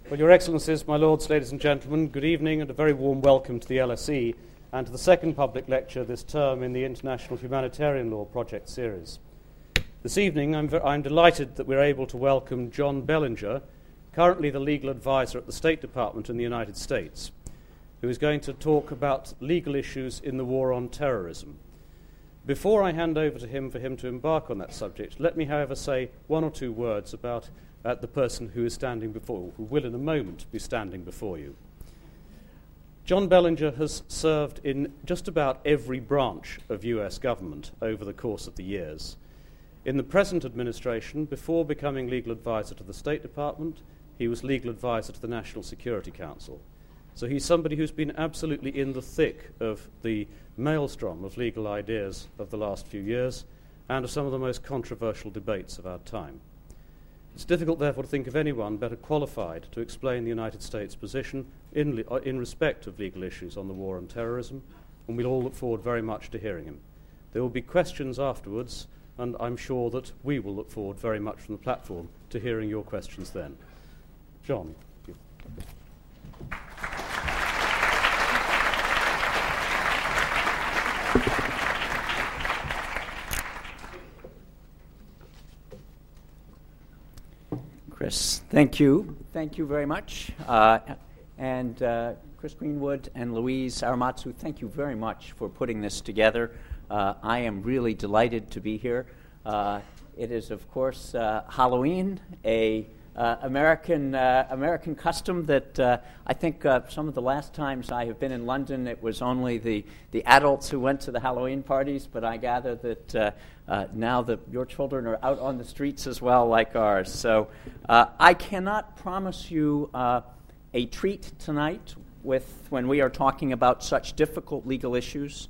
Well, Your Excellencies, my lords, ladies and gentlemen, good evening and a very warm welcome to the LSE and to the second public lecture this term in the International Humanitarian Law Project series. This evening, I'm delighted that we're able to welcome John Bellinger, currently the legal advisor at the State Department in the United States, who is going to talk about legal issues in the war on terrorism. Before I hand over to him for him to embark on that subject, let me, however, say one or two words about the person who is standing before, who will in a moment be standing before you. John Bellinger has served in just about every branch of US government over the course of the years. In the present administration, before becoming legal advisor to the State Department, he was legal advisor to the National Security Council. So he's somebody who's been absolutely in the thick of the maelstrom of legal ideas of the last few years and of some of the most controversial debates of our time. It's difficult, therefore, to think of anyone better qualified to explain the United States' position in respect of legal issues on the war on terrorism, and we'll all look forward very much to hearing him. There will be questions afterwards, and I'm sure that we will look forward very much from the platform to hearing your questions then. John. Thank you. Chris, thank you. Thank you very much. And Chris Greenwood and Louise Aramatsu, thank you very much for putting this together. I am really delighted to be here. It is, of course, Halloween, a American custom that I think some of the last times I have been in London, it was only the adults who went to the Halloween parties, but I gather that now that your children are out on the streets as well, like ours. So I cannot promise you a treat tonight when we are talking about such difficult legal issues,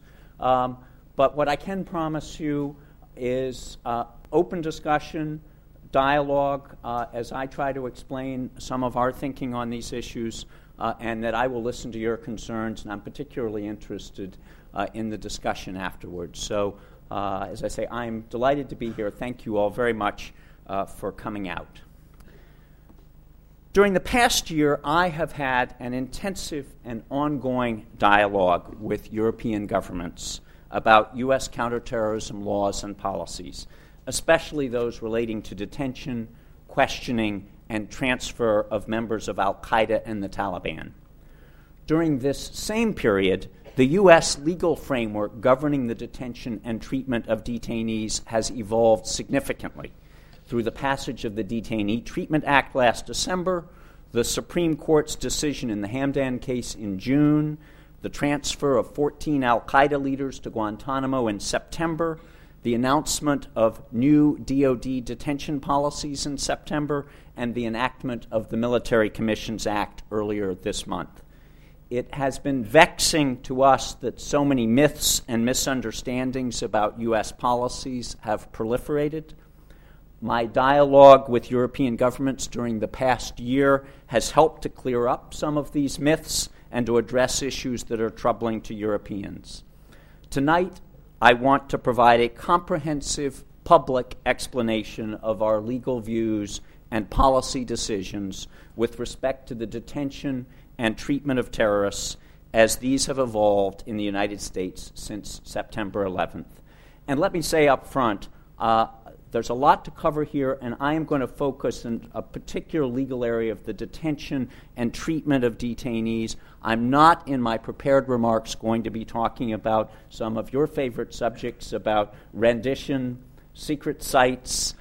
but what I can promise you is open discussion, dialogue, as I try to explain some of our thinking on these issues, and that I will listen to your concerns, and I'm particularly interested in the discussion afterwards. So, as I say, I'm delighted to be here. Thank you all very much for coming out. During the past year, I have had an intensive and ongoing dialogue with European governments about U.S. counterterrorism laws and policies, especially those relating to detention, questioning, and transfer of members of al-Qaeda and the Taliban. During this same period, the U.S. legal framework governing the detention and treatment of detainees has evolved significantly through the passage of the Detainee Treatment Act last December, the Supreme Court's decision in the Hamdan case in June, the transfer of 14 al-Qaeda leaders to Guantanamo in September, the announcement of new DoD detention policies in September, and the enactment of the Military Commissions Act earlier this month. It has been vexing to us that so many myths and misunderstandings about U.S. policies have proliferated. My dialogue with European governments during the past year has helped to clear up some of these myths and to address issues that are troubling to Europeans. Tonight, I want to provide a comprehensive public explanation of our legal views and policy decisions with respect to the detention and treatment of terrorists as these have evolved in the United States since September 11th. And let me say up front, there's a lot to cover here, and I am going to focus on a particular legal area of the detention and treatment of detainees. I'm not, in my prepared remarks, going to be talking about some of your favorite subjects about rendition, secret sites,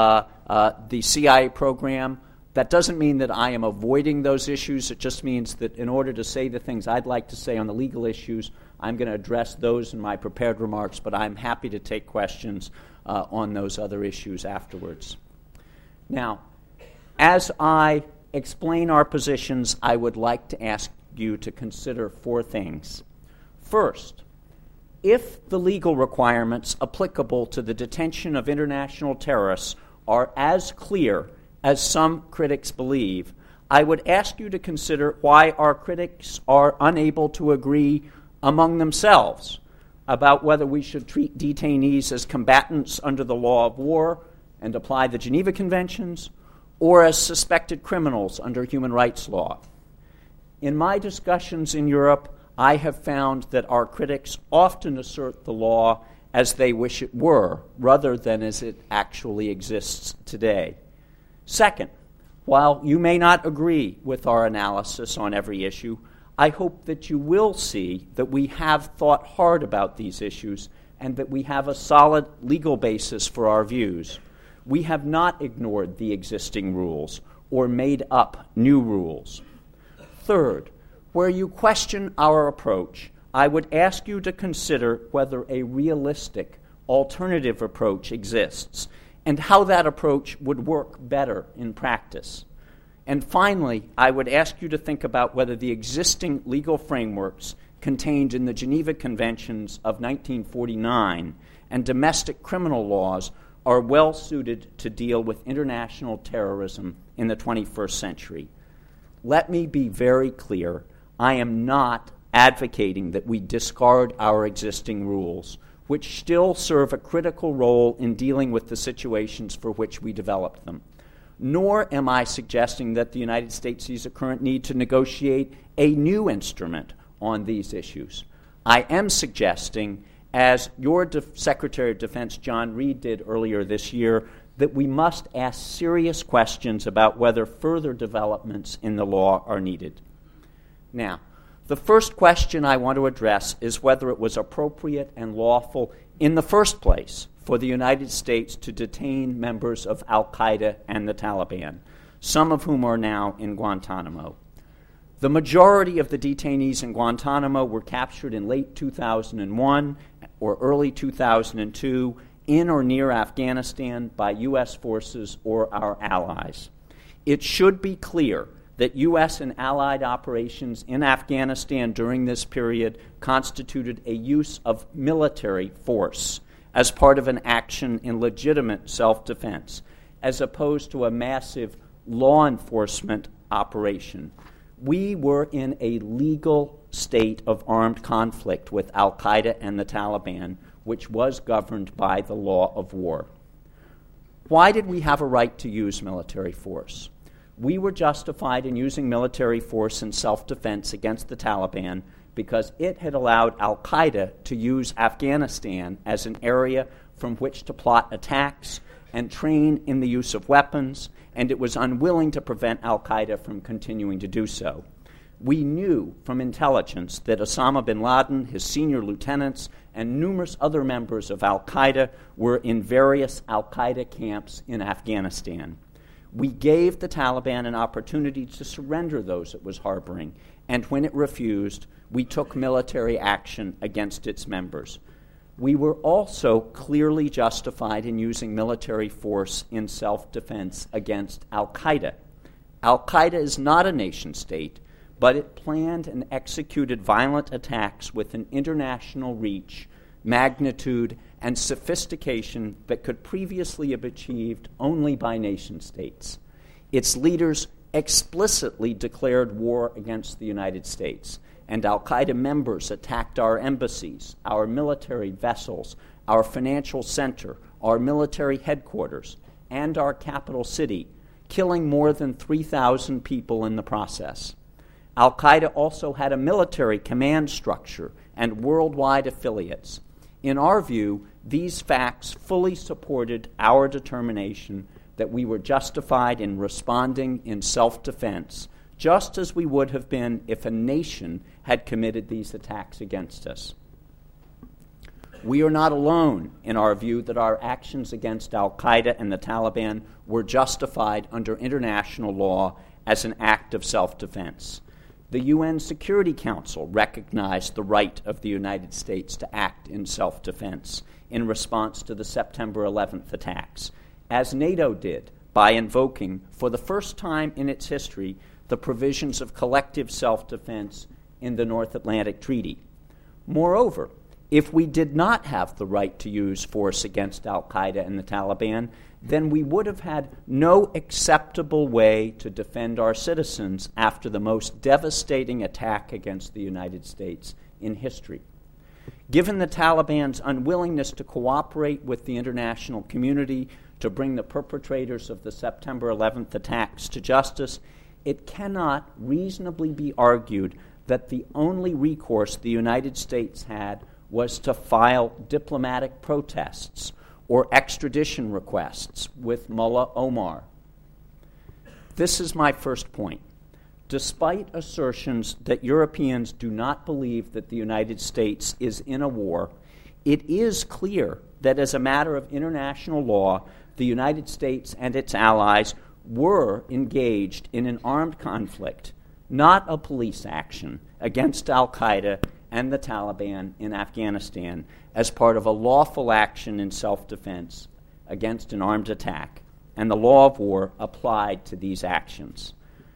the CIA program. That doesn't mean that I am avoiding those issues. It just means that in order to say the things I'd like to say on the legal issues, I'm going to address those in my prepared remarks, but I'm happy to take questions on those other issues afterwards. Now, as I explain our positions, I would like to ask you to consider four things. First, if the legal requirements applicable to the detention of international terrorists are as clear as some critics believe, I would ask you to consider why our critics are unable to agree among themselves about whether we should treat detainees as combatants under the law of war and apply the Geneva Conventions, or as suspected criminals under human rights law. In my discussions in Europe, I have found that our critics often assert the law as they wish it were, rather than as it actually exists today. Second, while you may not agree with our analysis on every issue, I hope that you will see that we have thought hard about these issues and that we have a solid legal basis for our views. We have not ignored the existing rules or made up new rules. Third, where you question our approach, I would ask you to consider whether a realistic alternative approach exists and how that approach would work better in practice. And finally, I would ask you to think about whether the existing legal frameworks contained in the Geneva Conventions of 1949 and domestic criminal laws are well suited to deal with international terrorism in the 21st century. Let me be very clear. I am not advocating that we discard our existing rules, which still serve a critical role in dealing with the situations for which we developed them. Nor am I suggesting that the United States sees a current need to negotiate a new instrument on these issues. I am suggesting, as your Secretary of Defense John Reed did earlier this year, that we must ask serious questions about whether further developments in the law are needed. Now, the first question I want to address is whether it was appropriate and lawful in the first place for the United States to detain members of al-Qaeda and the Taliban, some of whom are now in Guantanamo. The majority of the detainees in Guantanamo were captured in late 2001 or early 2002 in or near Afghanistan by U.S. forces or our allies. It should be clear that U.S. and allied operations in Afghanistan during this period constituted a use of military force as part of an action in legitimate self-defense, as opposed to a massive law enforcement operation. We were in a legal state of armed conflict with al-Qaeda and the Taliban, which was governed by the law of war. Why did we have a right to use military force? We were justified in using military force in self-defense against the Taliban because it had allowed al-Qaeda to use Afghanistan as an area from which to plot attacks and train in the use of weapons, and it was unwilling to prevent al-Qaeda from continuing to do so. We knew from intelligence that Osama bin Laden, his senior lieutenants, and numerous other members of al-Qaeda were in various al-Qaeda camps in Afghanistan. We gave the Taliban an opportunity to surrender those it was harboring, and when it refused, we took military action against its members. We were also clearly justified in using military force in self-defense against al-Qaeda. Al-Qaeda is not a nation-state, but it planned and executed violent attacks with an international reach, magnitude, and sophistication that could previously have achieved only by nation-states. Its leaders explicitly declared war against the United States, and al-Qaeda members attacked our embassies, our military vessels, our financial center, our military headquarters, and our capital city, killing more than 3,000 people in the process. Al-Qaeda also had a military command structure and worldwide affiliates. In our view, these facts fully supported our determination that we were justified in responding in self-defense, just as we would have been if a nation had committed these attacks against us. We are not alone in our view that our actions against al-Qaeda and the Taliban were justified under international law as an act of self-defense. The UN Security Council recognized the right of the United States to act in self-defense in response to the September 11th attacks, as NATO did by invoking, for the first time in its history, the provisions of collective self-defense in the North Atlantic Treaty. Moreover, if we did not have the right to use force against al-Qaeda and the Taliban, then we would have had no acceptable way to defend our citizens after the most devastating attack against the United States in history. Given the Taliban's unwillingness to cooperate with the international community to bring the perpetrators of the September 11th attacks to justice, it cannot reasonably be argued that the only recourse the United States had was to file diplomatic protests or extradition requests with Mullah Omar. This is my first point. Despite assertions that Europeans do not believe that the United States is in a war, it is clear that as a matter of international law, the United States and its allies were engaged in an armed conflict, not a police action, against al-Qaeda and the Taliban in Afghanistan as part of a lawful action in self-defense against an armed attack, and the law of war applied to these actions.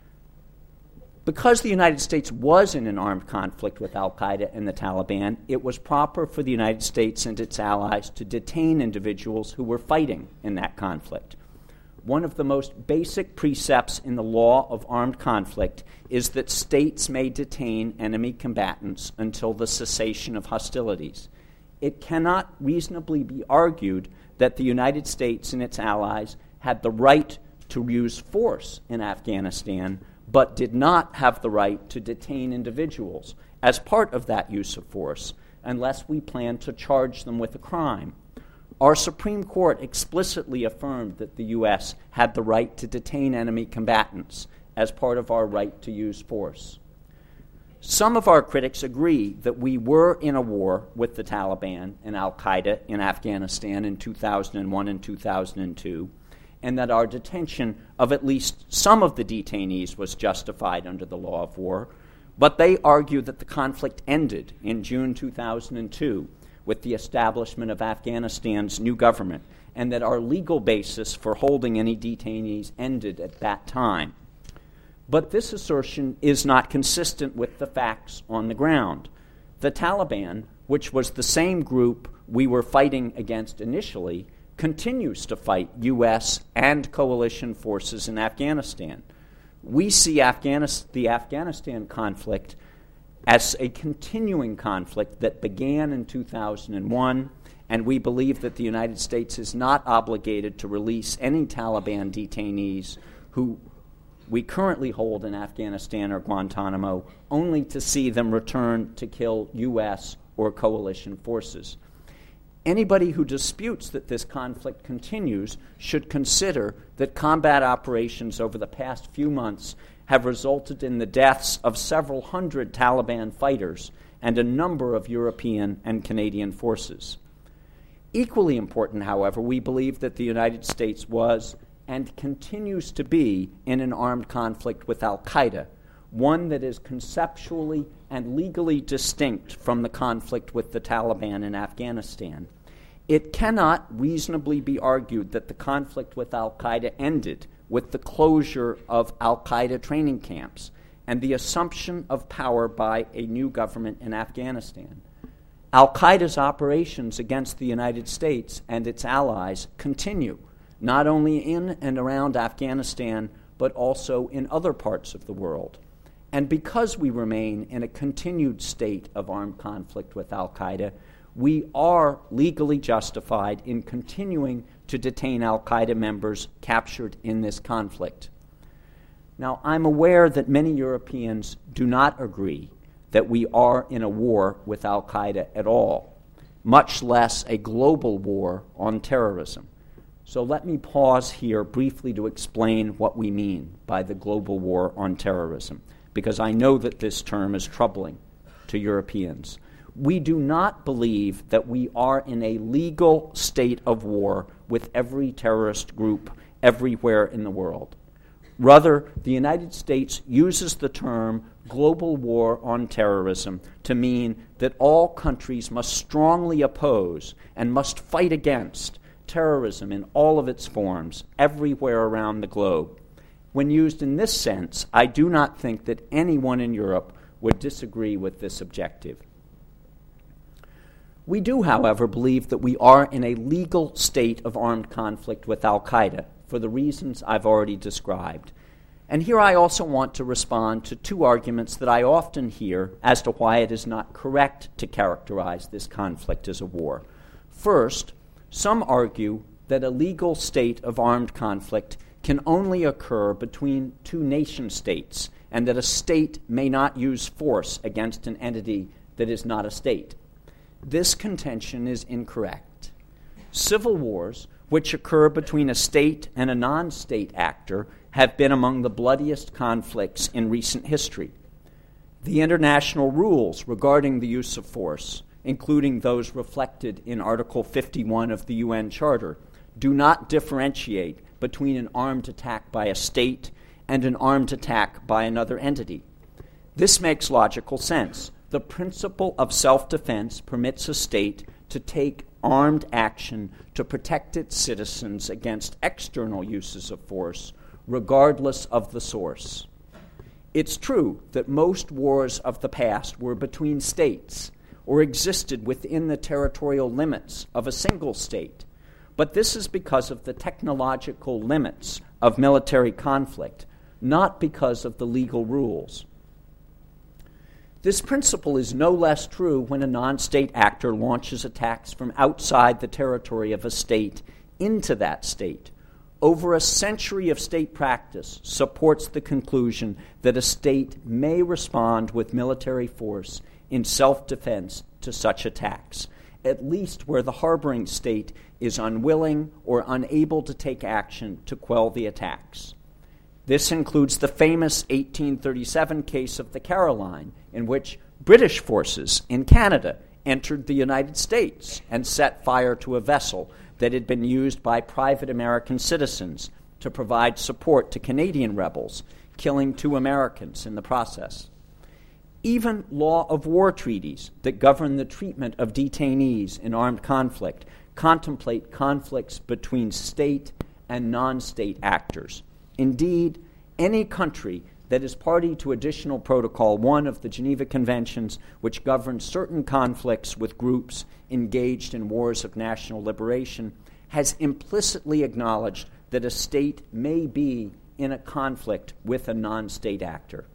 Because the United States was in an armed conflict with al-Qaeda and the Taliban, it was proper for the United States and its allies to detain individuals who were fighting in that conflict. One of the most basic precepts in the law of armed conflict is that states may detain enemy combatants until the cessation of hostilities. It cannot reasonably be argued that the United States and its allies had the right to use force in Afghanistan, but did not have the right to detain individuals as part of that use of force, unless we plan to charge them with a crime. Our Supreme Court explicitly affirmed that the U.S. had the right to detain enemy combatants as part of our right to use force. Some of our critics agree that we were in a war with the Taliban and al-Qaeda in Afghanistan in 2001 and 2002, and that our detention of at least some of the detainees was justified under the law of war, but they argue that the conflict ended in June 2002 with the establishment of Afghanistan's new government, and that our legal basis for holding any detainees ended at that time. But this assertion is not consistent with the facts on the ground. The Taliban, which was the same group we were fighting against initially, continues to fight U.S. and coalition forces in Afghanistan. We see the Afghanistan conflict as a continuing conflict that began in 2001, and we believe that the United States is not obligated to release any Taliban detainees who we currently hold in Afghanistan or Guantanamo, only to see them return to kill U.S. or coalition forces. Anybody who disputes that this conflict continues should consider that combat operations over the past few months have resulted in the deaths of several hundred Taliban fighters and a number of European and Canadian forces. Equally important, however, we believe that the United States was and continues to be in an armed conflict with al-Qaeda, one that is conceptually and legally distinct from the conflict with the Taliban in Afghanistan. It cannot reasonably be argued that the conflict with al-Qaeda ended with the closure of al-Qaeda training camps and the assumption of power by a new government in Afghanistan. Al-Qaeda's operations against the United States and its allies continue, not only in and around Afghanistan, but also in other parts of the world. And because we remain in a continued state of armed conflict with al-Qaeda, we are legally justified in continuing to detain al-Qaeda members captured in this conflict. Now, I'm aware that many Europeans do not agree that we are in a war with al-Qaeda at all, much less a global war on terrorism. So let me pause here briefly to explain what we mean by the global war on terrorism, because I know that this term is troubling to Europeans. We do not believe that we are in a legal state of war with every terrorist group everywhere in the world. Rather, the United States uses the term global war on terrorism to mean that all countries must strongly oppose and must fight against terrorism in all of its forms everywhere around the globe. When used in this sense, I do not think that anyone in Europe would disagree with this objective. We do, however, believe that we are in a legal state of armed conflict with al-Qaeda for the reasons I've already described. And here I also want to respond to two arguments that I often hear as to why it is not correct to characterize this conflict as a war. First, some argue that a legal state of armed conflict can only occur between two nation-states, and that a state may not use force against an entity that is not a state. This contention is incorrect. Civil wars, which occur between a state and a non-state actor, have been among the bloodiest conflicts in recent history. The international rules regarding the use of force, including those reflected in Article 51 of the UN Charter, do not differentiate between an armed attack by a state and an armed attack by another entity. This makes logical sense. The principle of self-defense permits a state to take armed action to protect its citizens against external uses of force, regardless of the source. It's true that most wars of the past were between states or existed within the territorial limits of a single state, but this is because of the technological limits of military conflict, not because of the legal rules. This principle is no less true when a non-state actor launches attacks from outside the territory of a state into that state. Over a century of state practice supports the conclusion that a state may respond with military force in self-defense to such attacks, at least where the harboring state is unwilling or unable to take action to quell the attacks. This includes the famous 1837 case of the Caroline, in which British forces in Canada entered the United States and set fire to a vessel that had been used by private American citizens to provide support to Canadian rebels, killing 2 Americans in the process. Even law of war treaties that govern the treatment of detainees in armed conflict contemplate conflicts between state and non-state actors. Indeed, any country that is party to Additional Protocol 1 of the Geneva Conventions, which governs certain conflicts with groups engaged in wars of national liberation, has implicitly acknowledged that a state may be in a conflict with a non-state actor.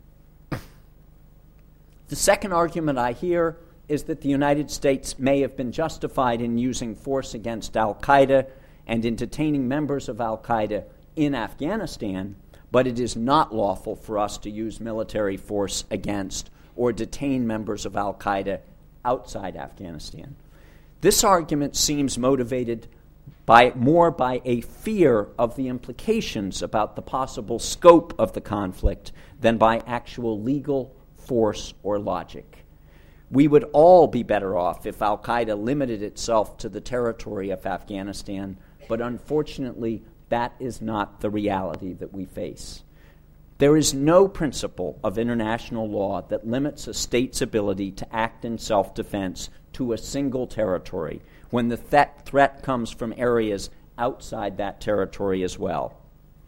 The second argument I hear is that the United States may have been justified in using force against al-Qaeda and in detaining members of al-Qaeda in Afghanistan, but it is not lawful for us to use military force against or detain members of al-Qaeda outside Afghanistan. This argument seems motivated more by a fear of the implications about the possible scope of the conflict than by actual legal force or logic. We would all be better off if al-Qaeda limited itself to the territory of Afghanistan, but unfortunately, that is not the reality that we face. There is no principle of international law that limits a state's ability to act in self-defense to a single territory when the threat comes from areas outside that territory as well.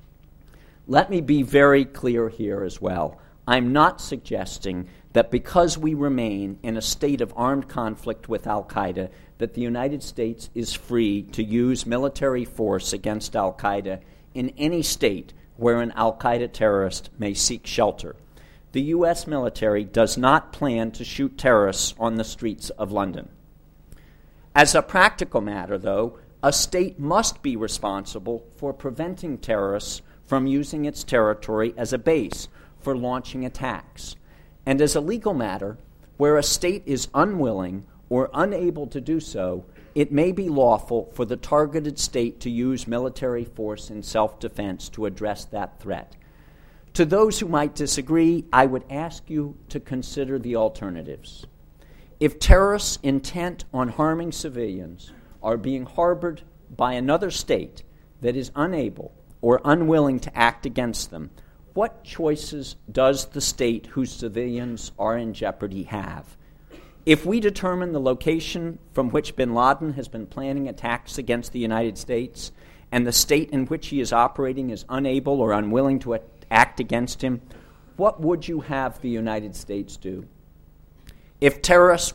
Let me be very clear here as well. I'm not suggesting that because we remain in a state of armed conflict with al-Qaeda, that the United States is free to use military force against al-Qaeda in any state where an al-Qaeda terrorist may seek shelter. The U.S. military does not plan to shoot terrorists on the streets of London. As a practical matter, though, a state must be responsible for preventing terrorists from using its territory as a base for launching attacks. And as a legal matter, where a state is unwilling or unable to do so, it may be lawful for the targeted state to use military force in self-defense to address that threat. To those who might disagree, I would ask you to consider the alternatives. If terrorists intent on harming civilians are being harbored by another state that is unable or unwilling to act against them, what choices does the state whose civilians are in jeopardy have? If we determine the location from which bin Laden has been planning attacks against the United States, and the state in which he is operating is unable or unwilling to act against him, what would you have the United States do? If terrorist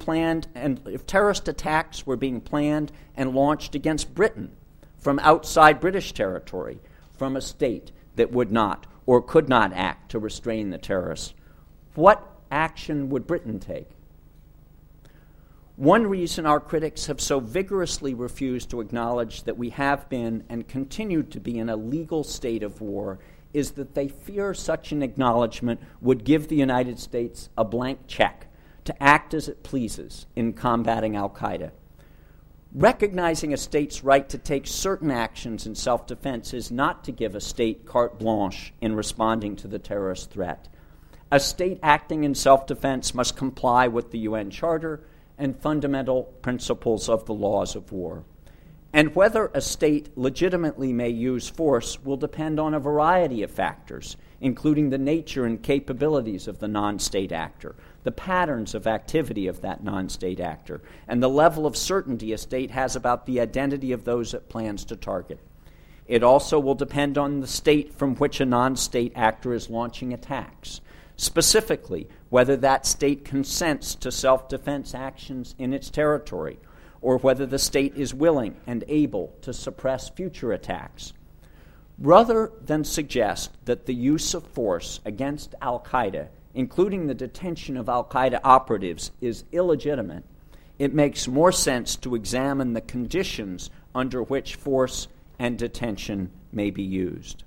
attacks were being planned and launched against Britain from outside British territory, from a state that would not or could not act to restrain the terrorists, what action would Britain take? One reason our critics have so vigorously refused to acknowledge that we have been and continue to be in a legal state of war is that they fear such an acknowledgement would give the United States a blank check to act as it pleases in combating al-Qaeda. Recognizing a state's right to take certain actions in self-defense is not to give a state carte blanche in responding to the terrorist threat. A state acting in self-defense must comply with the UN Charter and fundamental principles of the laws of war. And whether a state legitimately may use force will depend on a variety of factors, including the nature and capabilities of the non-state actor, the patterns of activity of that non-state actor, and the level of certainty a state has about the identity of those it plans to target. It also will depend on the state from which a non-state actor is launching attacks, specifically whether that state consents to self-defense actions in its territory, or whether the state is willing and able to suppress future attacks. Rather than suggest that the use of force against al-Qaeda, including the detention of al-Qaeda operatives, is illegitimate, it makes more sense to examine the conditions under which force and detention may be used.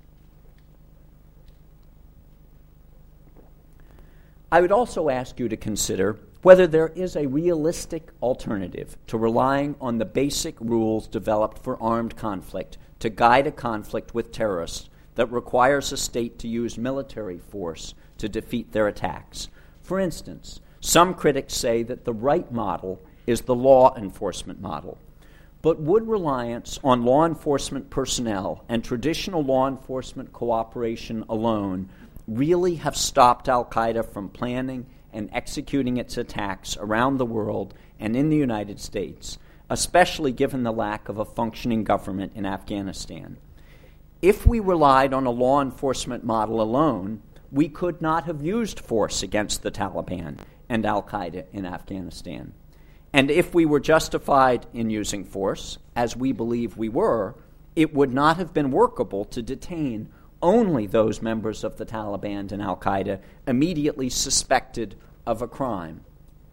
I would also ask you to consider whether there is a realistic alternative to relying on the basic rules developed for armed conflict to guide a conflict with terrorists that requires a state to use military force to defeat their attacks. For instance, some critics say that the right model is the law enforcement model. But would reliance on law enforcement personnel and traditional law enforcement cooperation alone really have stopped al-Qaeda from planning and executing its attacks around the world and in the United States, especially given the lack of a functioning government in Afghanistan? If we relied on a law enforcement model alone, we could not have used force against the Taliban and al-Qaeda in Afghanistan. And if we were justified in using force, as we believe we were, it would not have been workable to detain only those members of the Taliban and al-Qaeda immediately suspected of a crime.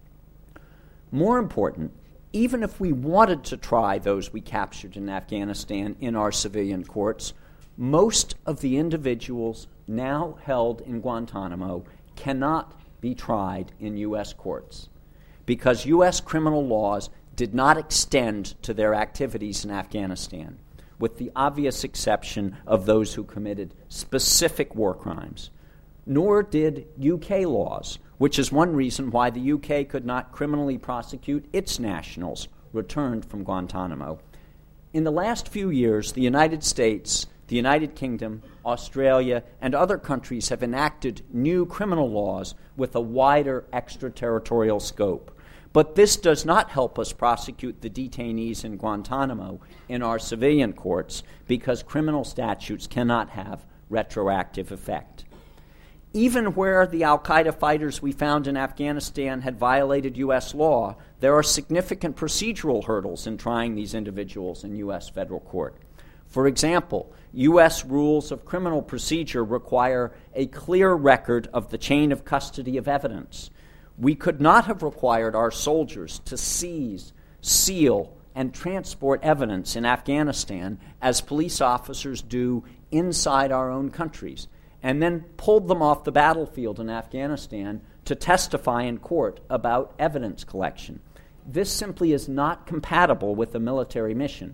More important, even if we wanted to try those we captured in Afghanistan in our civilian courts, most of the individuals now held in Guantanamo cannot be tried in U.S. courts because U.S. criminal laws did not extend to their activities in Afghanistan, with the obvious exception of those who committed specific war crimes. Nor did UK laws, which is one reason why the UK could not criminally prosecute its nationals returned from Guantanamo. In the last few years, the United States, the United Kingdom, Australia, and other countries have enacted new criminal laws with a wider extraterritorial scope. But this does not help us prosecute the detainees in Guantanamo in our civilian courts because criminal statutes cannot have retroactive effect. Even where the al-Qaeda fighters we found in Afghanistan had violated U.S. law, there are significant procedural hurdles in trying these individuals in U.S. federal court. For example, U.S. rules of criminal procedure require a clear record of the chain of custody of evidence. We could not have required our soldiers to seize, seal, and transport evidence in Afghanistan as police officers do inside our own countries, and then pulled them off the battlefield in Afghanistan to testify in court about evidence collection. This simply is not compatible with a military mission.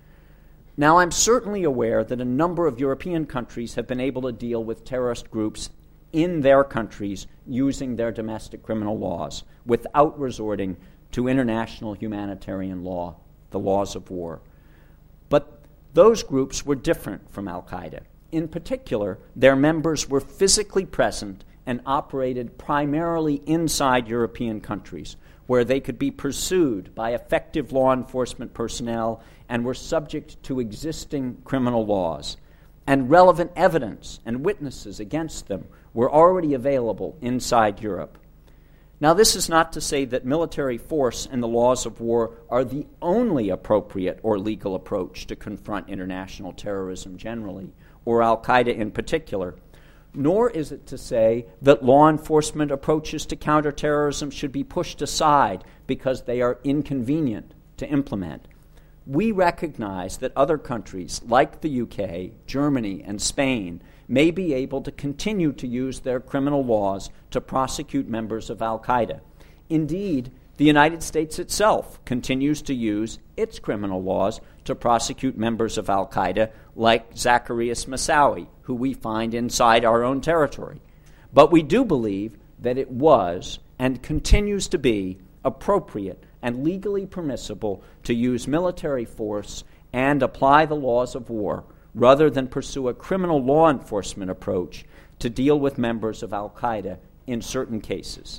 Now, I'm certainly aware that a number of European countries have been able to deal with terrorist groups in their countries using their domestic criminal laws without resorting to international humanitarian law, the laws of war. But those groups were different from al-Qaeda. In particular, their members were physically present and operated primarily inside European countries, where they could be pursued by effective law enforcement personnel and were subject to existing criminal laws. And relevant evidence and witnesses against them were already available inside Europe. Now, this is not to say that military force and the laws of war are the only appropriate or legal approach to confront international terrorism generally, or al-Qaeda in particular. nor is it to say that law enforcement approaches to counterterrorism should be pushed aside because they are inconvenient to implement. We recognize that other countries like the UK, Germany, and Spain may be able to continue to use their criminal laws to prosecute members of al-Qaeda. Indeed, the United States itself continues to use its criminal laws to prosecute members of al-Qaeda like Zacarias Moussaoui, who we find inside our own territory. But we do believe that it was and continues to be appropriate and legally permissible to use military force and apply the laws of war rather than pursue a criminal law enforcement approach to deal with members of al-Qaeda in certain cases.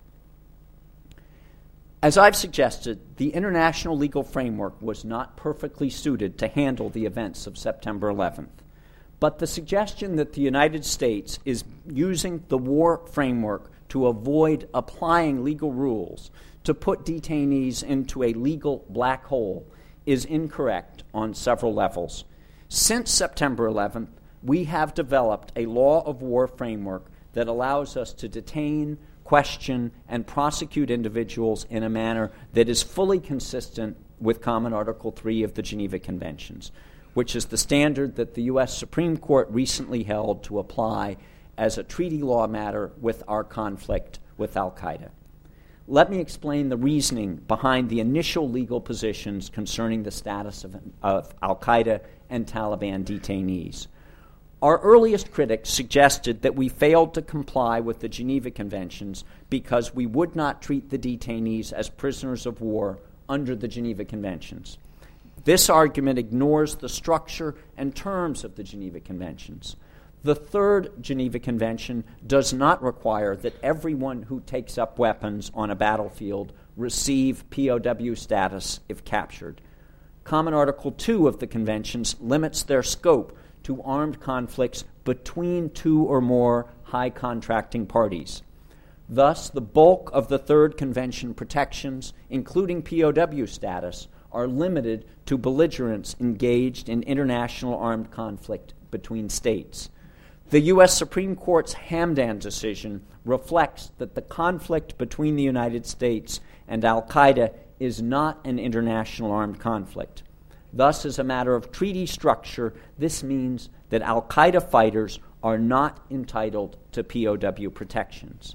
As I've suggested, the international legal framework was not perfectly suited to handle the events of September 11th. But the suggestion that the United States is using the war framework to avoid applying legal rules to put detainees into a legal black hole is incorrect on several levels. Since September 11th, we have developed a law of war framework that allows us to detain, question, and prosecute individuals in a manner that is fully consistent with Common Article 3 of the Geneva Conventions, which is the standard that the U.S. Supreme Court recently held to apply as a treaty law matter with our conflict with al-Qaeda. Let me explain the reasoning behind the initial legal positions concerning the status of al-Qaeda and Taliban detainees. Our earliest critics suggested that we failed to comply with the Geneva Conventions because we would not treat the detainees as prisoners of war under the Geneva Conventions. This argument ignores the structure and terms of the Geneva Conventions. The Third Geneva Convention does not require that everyone who takes up weapons on a battlefield receive POW status if captured. Common Article 2 of the Conventions limits their scope to armed conflicts between two or more high contracting parties. Thus, the bulk of the Third Convention protections, including POW status, are limited to belligerents engaged in international armed conflict between states. The U.S. Supreme Court's Hamdan decision reflects that the conflict between the United States and al-Qaeda is not an international armed conflict. Thus, as a matter of treaty structure, this means that al-Qaeda fighters are not entitled to POW protections.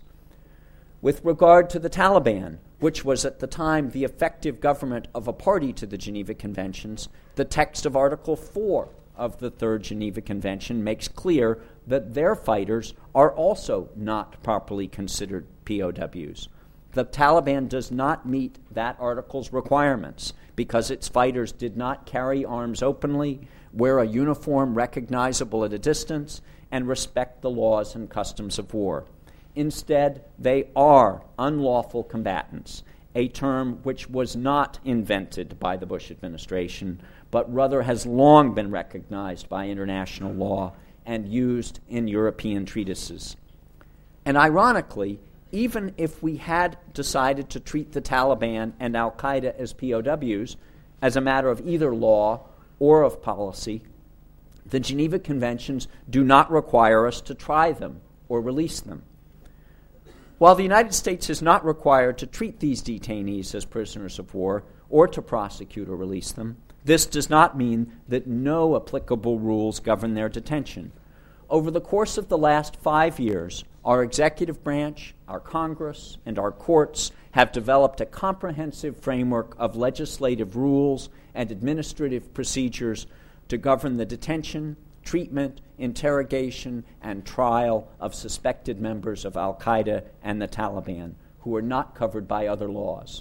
With regard to the Taliban, which was at the time the effective government of a party to the Geneva Conventions, the text of Article 4 of the Third Geneva Convention makes clear that their fighters are also not properly considered POWs. The Taliban does not meet that article's requirements because its fighters did not carry arms openly, wear a uniform recognizable at a distance, and respect the laws and customs of war. Instead, they are unlawful combatants, a term which was not invented by the Bush administration, but rather has long been recognized by international law and used in European treatises. And ironically, even if we had decided to treat the Taliban and al-Qaeda as POWs as a matter of either law or of policy, the Geneva Conventions do not require us to try them or release them. While the United States is not required to treat these detainees as prisoners of war or to prosecute or release them, this does not mean that no applicable rules govern their detention. Over the course of the last 5 years, our executive branch, our Congress, and our courts have developed a comprehensive framework of legislative rules and administrative procedures to govern the detention, treatment, interrogation, and trial of suspected members of al-Qaeda and the Taliban who are not covered by other laws.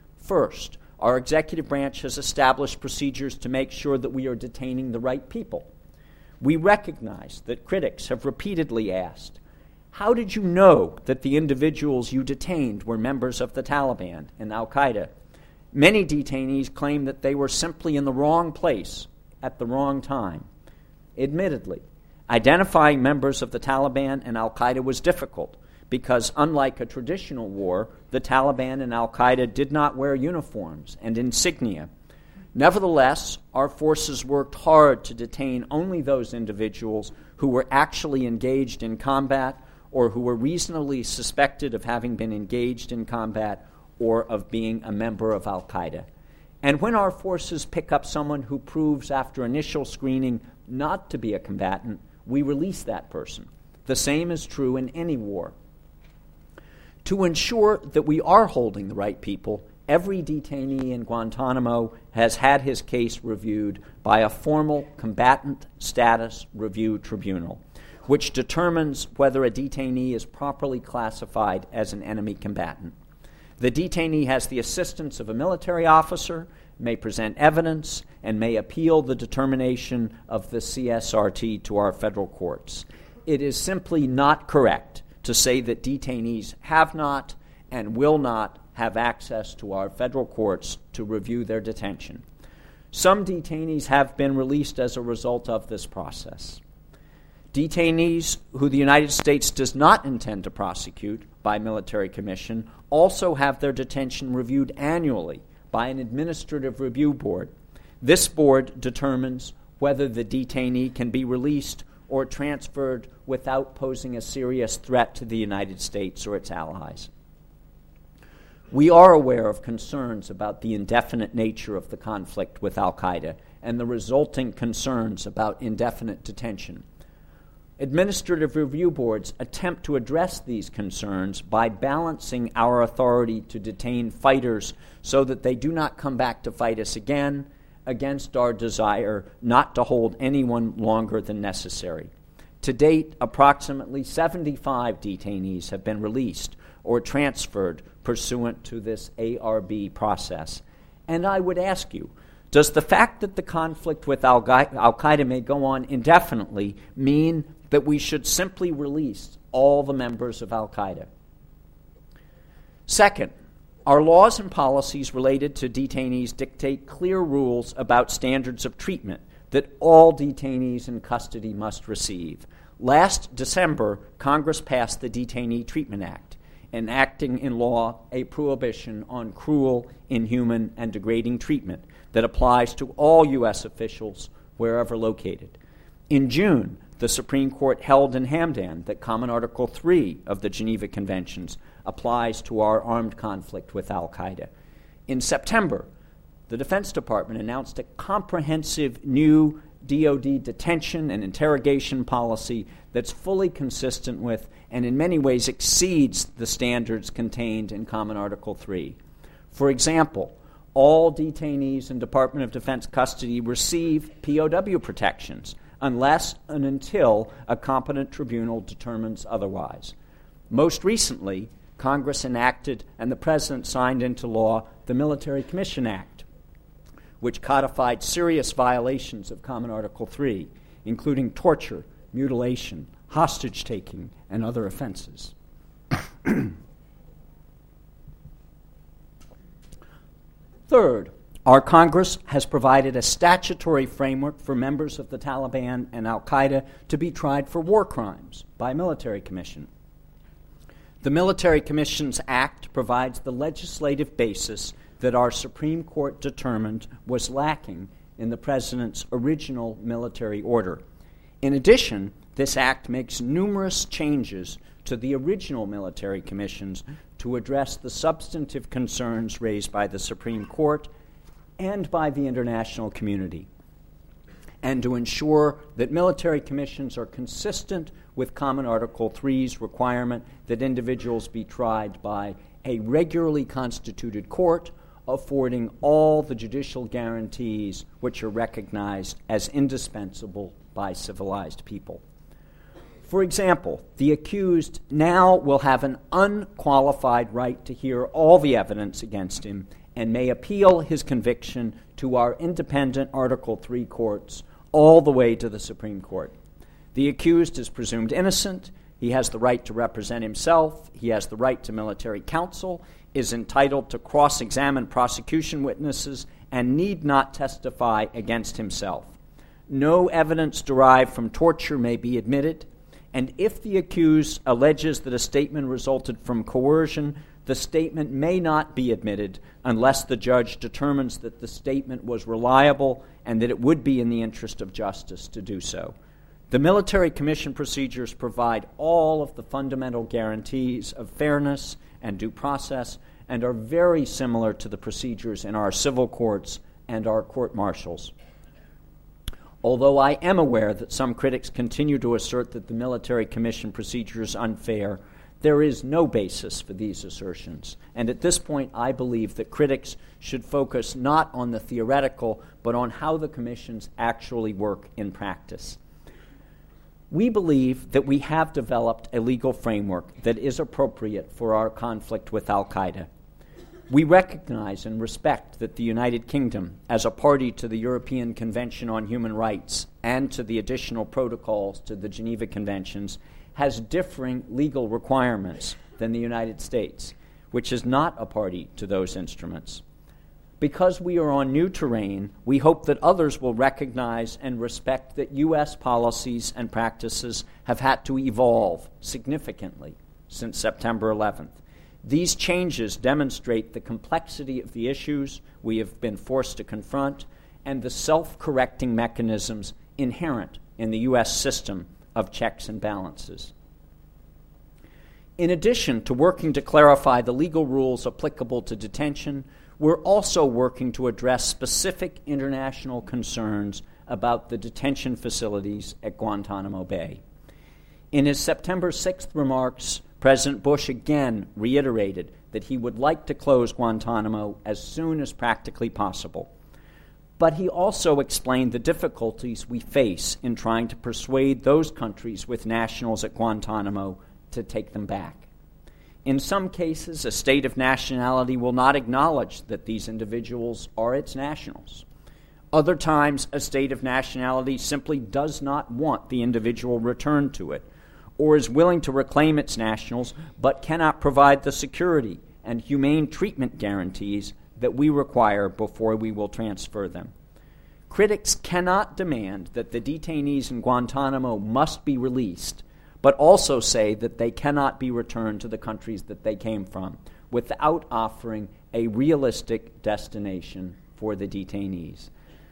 First, our executive branch has established procedures to make sure that we are detaining the right people. We recognize that critics have repeatedly asked, how did you know that the individuals you detained were members of the Taliban and al-Qaeda? Many detainees claim that they were simply in the wrong place at the wrong time. Admittedly, identifying members of the Taliban and al-Qaeda was difficult because, unlike a traditional war, the Taliban and al-Qaeda did not wear uniforms and insignia. Nevertheless, our forces worked hard to detain only those individuals who were actually engaged in combat or who were reasonably suspected of having been engaged in combat or of being a member of al-Qaeda. And when our forces pick up someone who proves after initial screening not to be a combatant, we release that person. The same is true in any war. To ensure that we are holding the right people, every detainee in Guantanamo has had his case reviewed by a formal combatant status review tribunal, which determines whether a detainee is properly classified as an enemy combatant. The detainee has the assistance of a military officer, may present evidence, and may appeal the determination of the CSRT to our federal courts. It is simply not correct to say that detainees have not and will not have access to our federal courts to review their detention. Some detainees have been released as a result of this process. Detainees who the United States does not intend to prosecute by military commission also have their detention reviewed annually by an administrative review board. This board determines whether the detainee can be released or transferred without posing a serious threat to the United States or its allies. We are aware of concerns about the indefinite nature of the conflict with al-Qaeda and the resulting concerns about indefinite detention. Administrative review boards attempt to address these concerns by balancing our authority to detain fighters so that they do not come back to fight us again against our desire not to hold anyone longer than necessary. To date, approximately 75 detainees have been released or transferred pursuant to this ARB process. And I would ask you, does the fact that the conflict with al-Qaeda may go on indefinitely mean that we should simply release all the members of al-Qaeda? Second, our laws and policies related to detainees dictate clear rules about standards of treatment that all detainees in custody must receive. Last December, Congress passed the Detainee Treatment Act, enacting in law a prohibition on cruel, inhuman, and degrading treatment that applies to all U.S. officials wherever located. In June, the Supreme Court held in Hamdan that Common Article 3 of the Geneva Conventions applies to our armed conflict with al-Qaeda. In September, the Defense Department announced a comprehensive new DoD detention and interrogation policy that's fully consistent with and in many ways exceeds the standards contained in Common Article 3. For example, all detainees in Department of Defense custody receive POW protections unless and until a competent tribunal determines otherwise. Most recently, Congress enacted and the President signed into law the Military Commission Act, which codified serious violations of Common Article 3, including torture, mutilation, hostage-taking, and other offenses. Third, our Congress has provided a statutory framework for members of the Taliban and al-Qaeda to be tried for war crimes by military commission. The Military Commissions Act provides the legislative basis that our Supreme Court determined was lacking in the President's original military order. In addition, this act makes numerous changes to the original military commissions to address the substantive concerns raised by the Supreme Court and by the international community, and to ensure that military commissions are consistent with Common Article 3's requirement that individuals be tried by a regularly constituted court, affording all the judicial guarantees which are recognized as indispensable by civilized people. For example, the accused now will have an unqualified right to hear all the evidence against him and may appeal his conviction to our independent Article 3 courts all the way to the Supreme Court. The accused is presumed innocent. He has the right to represent himself. He has the right to military counsel, is entitled to cross-examine prosecution witnesses, and need not testify against himself. No evidence derived from torture may be admitted, and if the accused alleges that a statement resulted from coercion, the statement may not be admitted unless the judge determines that the statement was reliable and that it would be in the interest of justice to do so. The military commission procedures provide all of the fundamental guarantees of fairness and due process and are very similar to the procedures in our civil courts and our court-martials. Although I am aware that some critics continue to assert that the military commission procedure is unfair, there is no basis for these assertions. And at this point, I believe that critics should focus not on the theoretical, but on how the commissions actually work in practice. We believe that we have developed a legal framework that is appropriate for our conflict with al-Qaeda. We recognize and respect that the United Kingdom, as a party to the European Convention on Human Rights and to the additional protocols to the Geneva Conventions, has differing legal requirements than the United States, which is not a party to those instruments. Because we are on new terrain, we hope that others will recognize and respect that U.S. policies and practices have had to evolve significantly since September 11th. These changes demonstrate the complexity of the issues we have been forced to confront and the self-correcting mechanisms inherent in the U.S. system of checks and balances. In addition to working to clarify the legal rules applicable to detention, we're also working to address specific international concerns about the detention facilities at Guantanamo Bay. In his September 6th remarks, President Bush again reiterated that he would like to close Guantanamo as soon as practically possible. But he also explained the difficulties we face in trying to persuade those countries with nationals at Guantanamo to take them back. In some cases, a state of nationality will not acknowledge that these individuals are its nationals. Other times, a state of nationality simply does not want the individual returned to it, or is willing to reclaim its nationals but cannot provide the security and humane treatment guarantees that we require before we will transfer them. Critics cannot demand that the detainees in Guantanamo must be released, but also say that they cannot be returned to the countries that they came from without offering a realistic destination for the detainees.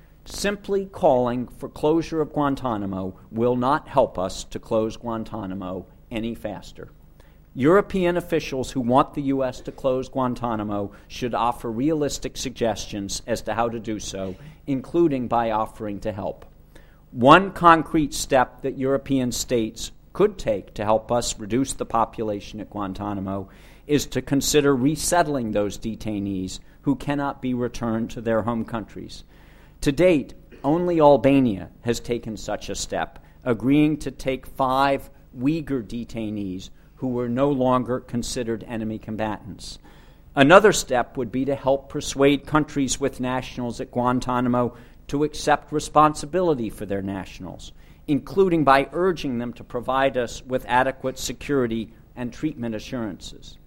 Simply calling for closure of Guantanamo will not help us to close Guantanamo any faster. European officials who want the U.S. to close Guantanamo should offer realistic suggestions as to how to do so, including by offering to help. One concrete step that European states could take to help us reduce the population at Guantanamo is to consider resettling those detainees who cannot be returned to their home countries. To date, only Albania has taken such a step, agreeing to take 5 Uyghur detainees who were no longer considered enemy combatants. Another step would be to help persuade countries with nationals at Guantanamo to accept responsibility for their nationals, including by urging them to provide us with adequate security and treatment assurances.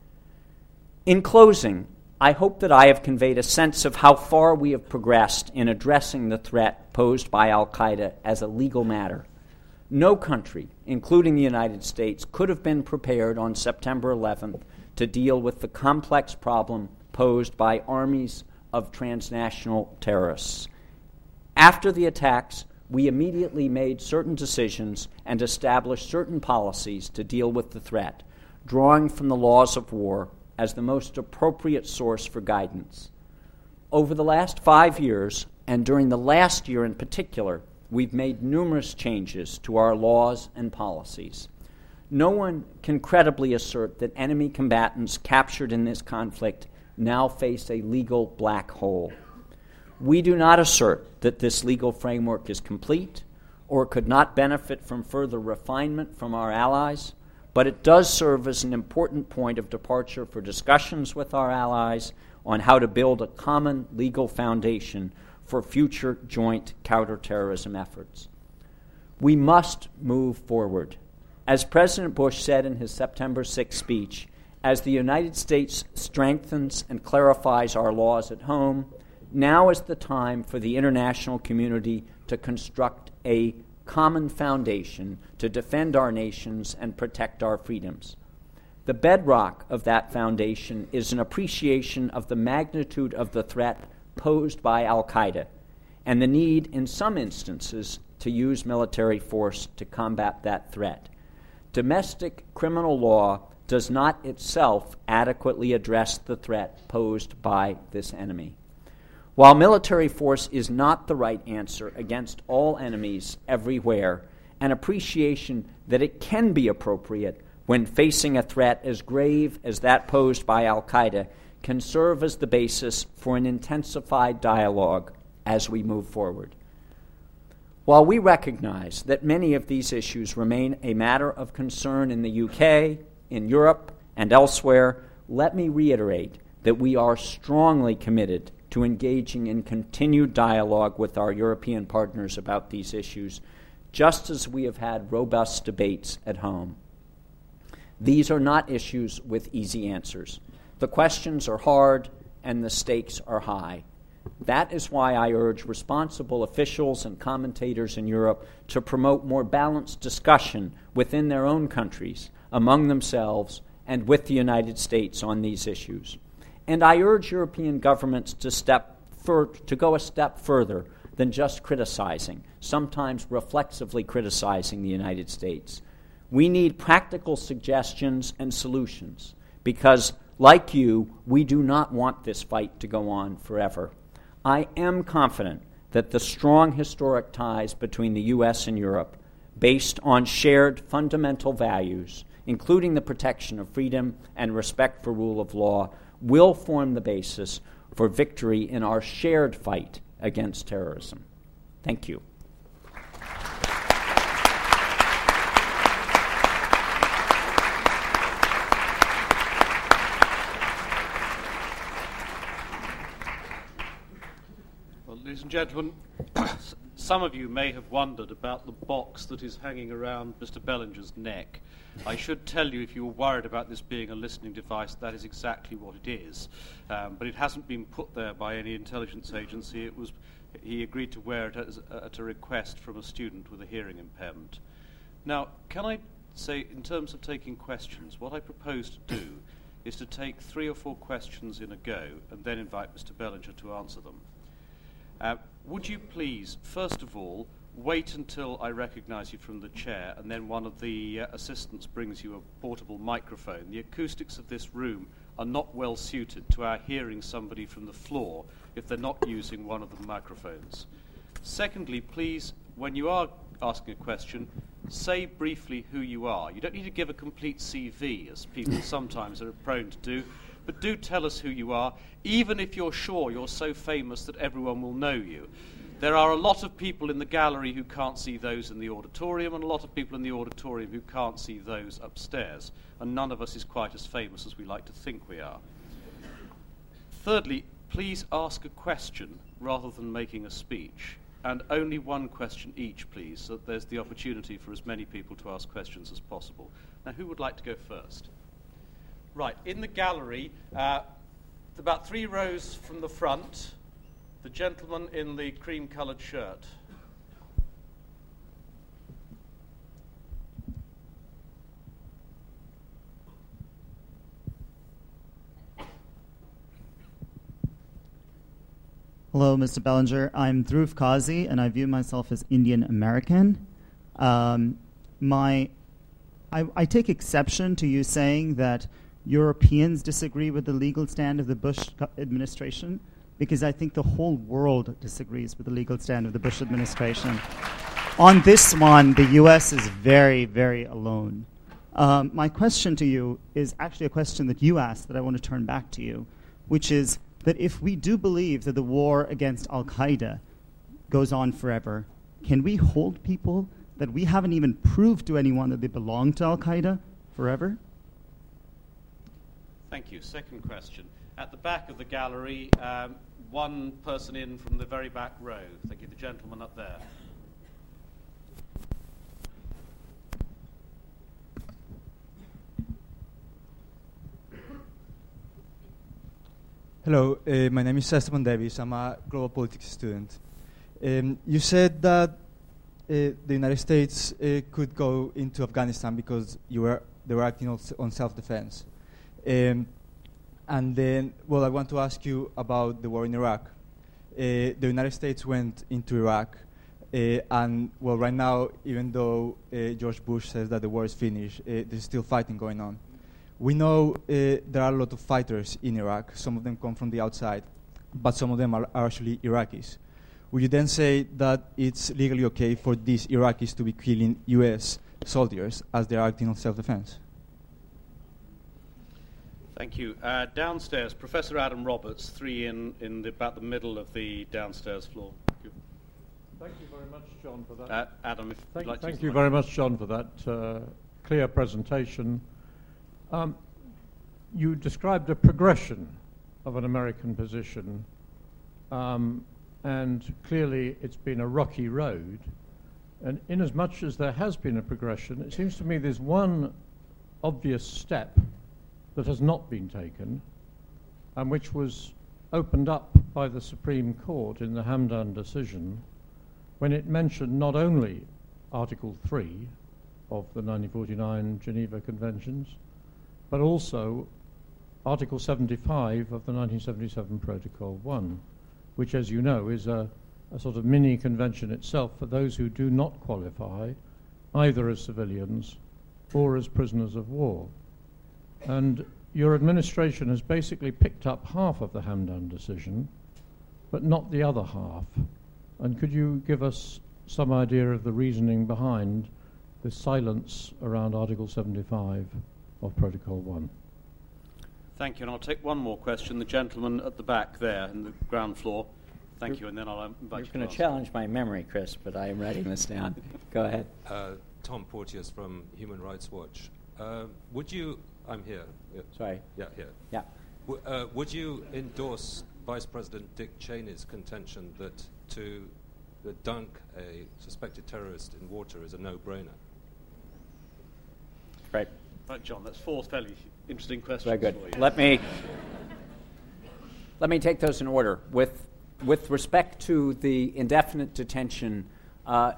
In closing, I hope that I have conveyed a sense of how far we have progressed in addressing the threat posed by al-Qaeda as a legal matter. No country, including the United States, could have been prepared on September 11th to deal with the complex problem posed by armies of transnational terrorists. After the attacks, we immediately made certain decisions and established certain policies to deal with the threat, drawing from the laws of war as the most appropriate source for guidance. Over the last 5 years, and during the last year in particular, we've made numerous changes to our laws and policies. No one can credibly assert that enemy combatants captured in this conflict now face a legal black hole. We do not assert that this legal framework is complete or could not benefit from further refinement from our allies, but it does serve as an important point of departure for discussions with our allies on how to build a common legal foundation for future joint counterterrorism efforts. We must move forward. As President Bush said in his September 6th speech, as the United States strengthens and clarifies our laws at home, now is the time for the international community to construct a common foundation to defend our nations and protect our freedoms. The bedrock of that foundation is an appreciation of the magnitude of the threat posed by al-Qaeda and the need, in some instances, to use military force to combat that threat. Domestic criminal law does not itself adequately address the threat posed by this enemy. While military force is not the right answer against all enemies everywhere, an appreciation that it can be appropriate when facing a threat as grave as that posed by al-Qaeda can serve as the basis for an intensified dialogue as we move forward. While we recognize that many of these issues remain a matter of concern in the UK, in Europe, and elsewhere, let me reiterate that we are strongly committed to engaging in continued dialogue with our European partners about these issues, just as we have had robust debates at home. These are not issues with easy answers. The questions are hard and the stakes are high. That is why I urge responsible officials and commentators in Europe to promote more balanced discussion within their own countries, among themselves, and with the United States on these issues. And I urge European governments to go a step further than just criticizing, sometimes reflexively criticizing the United States. We need practical suggestions and solutions because, like you, we do not want this fight to go on forever. I am confident that the strong historic ties between the U.S. and Europe, based on shared fundamental values, including the protection of freedom and respect for rule of law, will form the basis for victory in our shared fight against terrorism. Thank you. Ladies and gentlemen, some of you may have wondered about the box that is hanging around Mr. Bellinger's neck. I should tell you, if you were worried about this being a listening device, that is exactly what it is. But it hasn't been put there by any intelligence agency. He agreed to wear it at a request from a student with a hearing impairment. Now, can I say, in terms of taking questions, what I propose to do is to take 3 or 4 questions in a go and then invite Mr. Bellinger to answer them. Would you please, first of all, wait until I recognize you from the chair and then one of the assistants brings you a portable microphone. The acoustics of this room are not well suited to our hearing somebody from the floor if they're not using one of the microphones. Secondly, please, when you are asking a question, say briefly who you are. You don't need to give a complete CV, as people sometimes are prone to do, but do tell us who you are, even if you're sure you're so famous that everyone will know you. There are a lot of people in the gallery who can't see those in the auditorium, and a lot of people in the auditorium who can't see those upstairs, and none of us is quite as famous as we like to think we are. Thirdly, please ask a question rather than making a speech, and only one question each, please, so that there's the opportunity for as many people to ask questions as possible. Now, who would like to go first? Right, in the gallery, about 3 rows from the front, the gentleman in the cream-coloured shirt. Hello, Mr. Bellinger. I'm Dhruv Kazi, and I view myself as Indian American. I take exception to you saying that Europeans disagree with the legal stand of the Bush administration, because I think the whole world disagrees with the legal stand of the Bush administration. On this one, the U.S. is very, very alone. My question to you is actually a question that you asked that I want to turn back to you, which is that if we do believe that the war against al-Qaeda goes on forever, can we hold people that we haven't even proved to anyone that they belong to al-Qaeda forever? Thank you. Second question. At the back of the gallery, one person in from the very back row. Thank you. The gentleman up there. Hello, my name is Esteban Davis. I'm a global politics student. You said that the United States could go into Afghanistan because you were they were acting on self-defense. And then, I want to ask you about the war in Iraq. The United States went into Iraq, and right now, even though George Bush says that the war is finished, there's still fighting going on. We know there are a lot of fighters in Iraq. Some of them come from the outside, but some of them are actually Iraqis. Would you then say that it's legally okay for these Iraqis to be killing U.S. soldiers as they're acting on self-defense? Thank you. Downstairs, Professor Adam Roberts, 3 in about the middle of the downstairs floor. Thank you. Thank you very much, John, for that. Adam, if you'd like to. Thank you very much, John, for that clear presentation. You described a progression of an American position, and clearly it's been a rocky road. And in as much as there has been a progression, it seems to me there's one obvious step that has not been taken, and which was opened up by the Supreme Court in the Hamdan decision, when it mentioned not only Article 3 of the 1949 Geneva Conventions, but also Article 75 of the 1977 Protocol 1, which, as you know, is a sort of mini-convention itself for those who do not qualify either as civilians or as prisoners of war. And your administration has basically picked up half of the Hamdan decision, but not the other half. And could you give us some idea of the reasoning behind the silence around Article 75 of Protocol 1? Thank you, and I'll take one more question. The gentleman at the back there in the ground floor. Thank you, and then I'll invite you. You're going to challenge my memory, Chris, but I am writing this down. Go ahead. Tom Porteous from Human Rights Watch. I'm here. Sorry. Yeah, here. Yeah. Would you endorse Vice President Dick Cheney's contention that to dunk a suspected terrorist in water is a no-brainer? Right. Right, John, that's 4 fairly interesting questions. Very good. Let me take those in order. With respect to the indefinite detention, no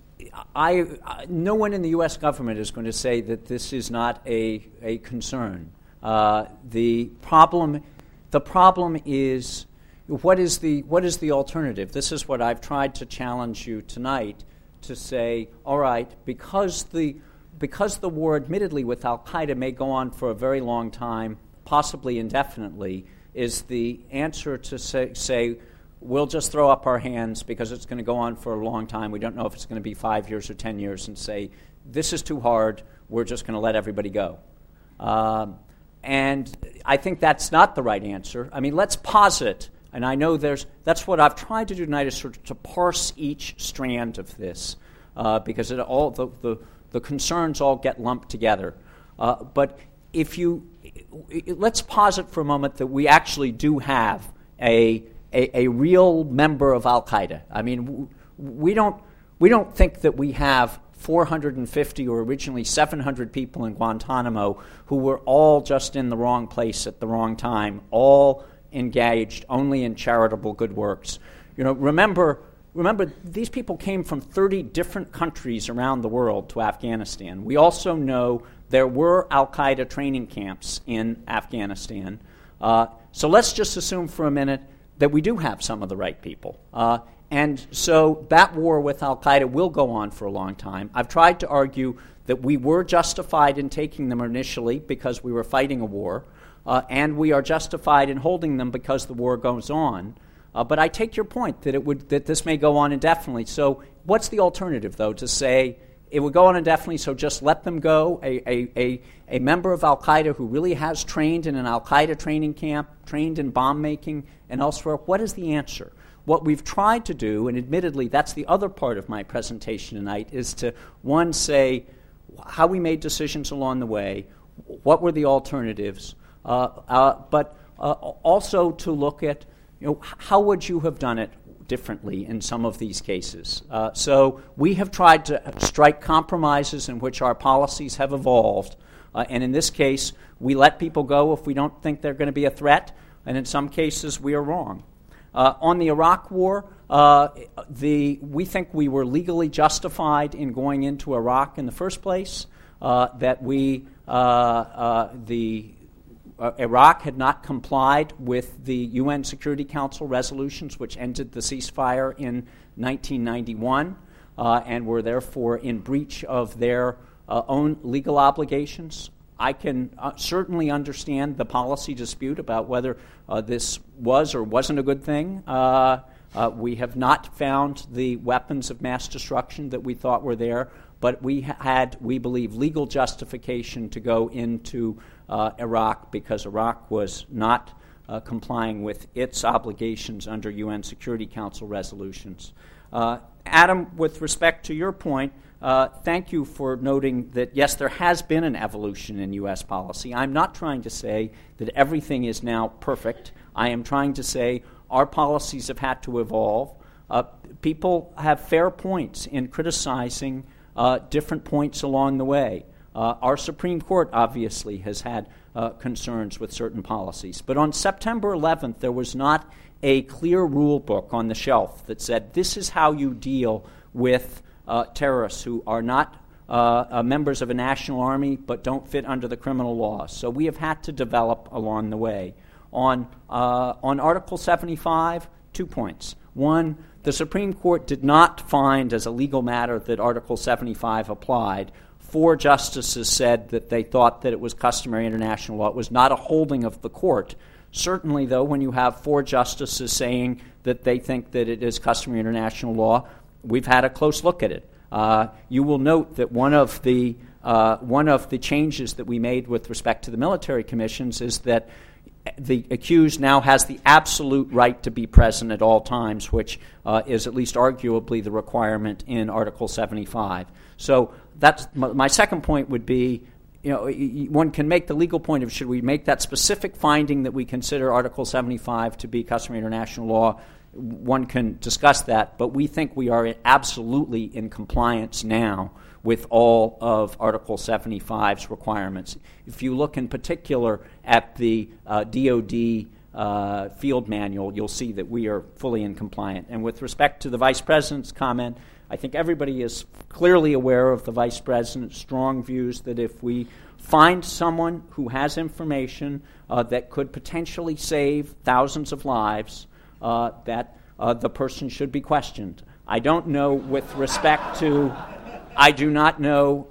one in the U.S. government is going to say that this is not a concern. The problem is what is the alternative? This is what I've tried to challenge you tonight to say. All right, because the war, admittedly, with Al Qaeda may go on for a very long time, possibly indefinitely, is the answer to say we'll just throw up our hands because it's going to go on for a long time. We don't know if it's going to be 5 years or 10 years, and say, this is too hard, we're just going to let everybody go. And I think that's not the right answer. I mean, let's posit, and I know that's what I've tried to do tonight, is sort of to parse each strand of this, because the concerns all get lumped together. But let's posit for a moment that we actually do have a real member of Al Qaeda. I mean, we don't think that we have 450 or originally 700 people in Guantanamo who were all just in the wrong place at the wrong time, all engaged only in charitable good works. You know, remember these people came from 30 different countries around the world to Afghanistan. We also know there were Al Qaeda training camps in Afghanistan. So let's just assume for a minute that we do have some of the right people. And so that war with Al Qaeda will go on for a long time. I've tried to argue that we were justified in taking them initially because we were fighting a war, and we are justified in holding them because the war goes on. But I take your point that this may go on indefinitely. So what's the alternative, though, to say it would go on indefinitely, so just let them go? A member of Al Qaeda who really has trained in an Al Qaeda training camp, trained in bomb making and elsewhere, what is the answer? What we've tried to do, and admittedly that's the other part of my presentation tonight, is to, one, say how we made decisions along the way, what were the alternatives, but also to look at, how would you have done it differently in some of these cases. So we have tried to strike compromises in which our policies have evolved, and in this case, we let people go if we don't think they're going to be a threat, and in some cases, we are wrong. On the Iraq War, we think we were legally justified in going into Iraq in the first place, that Iraq had not complied with the UN Security Council resolutions which ended the ceasefire in 1991 and were therefore in breach of their own legal obligations. I can certainly understand the policy dispute about whether this was or wasn't a good thing. We have not found the weapons of mass destruction that we thought were there, but we had, we believe, legal justification to go into Iraq because Iraq was not complying with its obligations under UN Security Council resolutions. Adam, with respect to your point, thank you for noting that, yes, there has been an evolution in U.S. policy. I'm not trying to say that everything is now perfect. I am trying to say our policies have had to evolve. People have fair points in criticizing different points along the way. Our Supreme Court obviously has had concerns with certain policies. But on September 11th, there was not a clear rule book on the shelf that said this is how you deal with terrorists who are not members of a national army but don't fit under the criminal law. So we have had to develop along the way. On Article 75, 2 points. One, the Supreme Court did not find as a legal matter that Article 75 applied. 4 justices said that they thought that it was customary international law. It was not a holding of the court. Certainly, though, when you have 4 justices saying that they think that it is customary international law, we've had a close look at it. You will note that one of the changes that we made with respect to the military commissions is that the accused now has the absolute right to be present at all times, which is at least arguably the requirement in Article 75. So that's my second point would be, one can make the legal point of should we make that specific finding that we consider Article 75 to be customary international law. One can discuss that, but we think we are absolutely in compliance now with all of Article 75's requirements. If you look in particular at the DOD field manual, you'll see that we are fully in compliance. And with respect to the Vice President's comment, I think everybody is clearly aware of the Vice President's strong views that if we find someone who has information that could potentially save thousands of lives, that the person should be questioned. I don't know with respect to... I do not know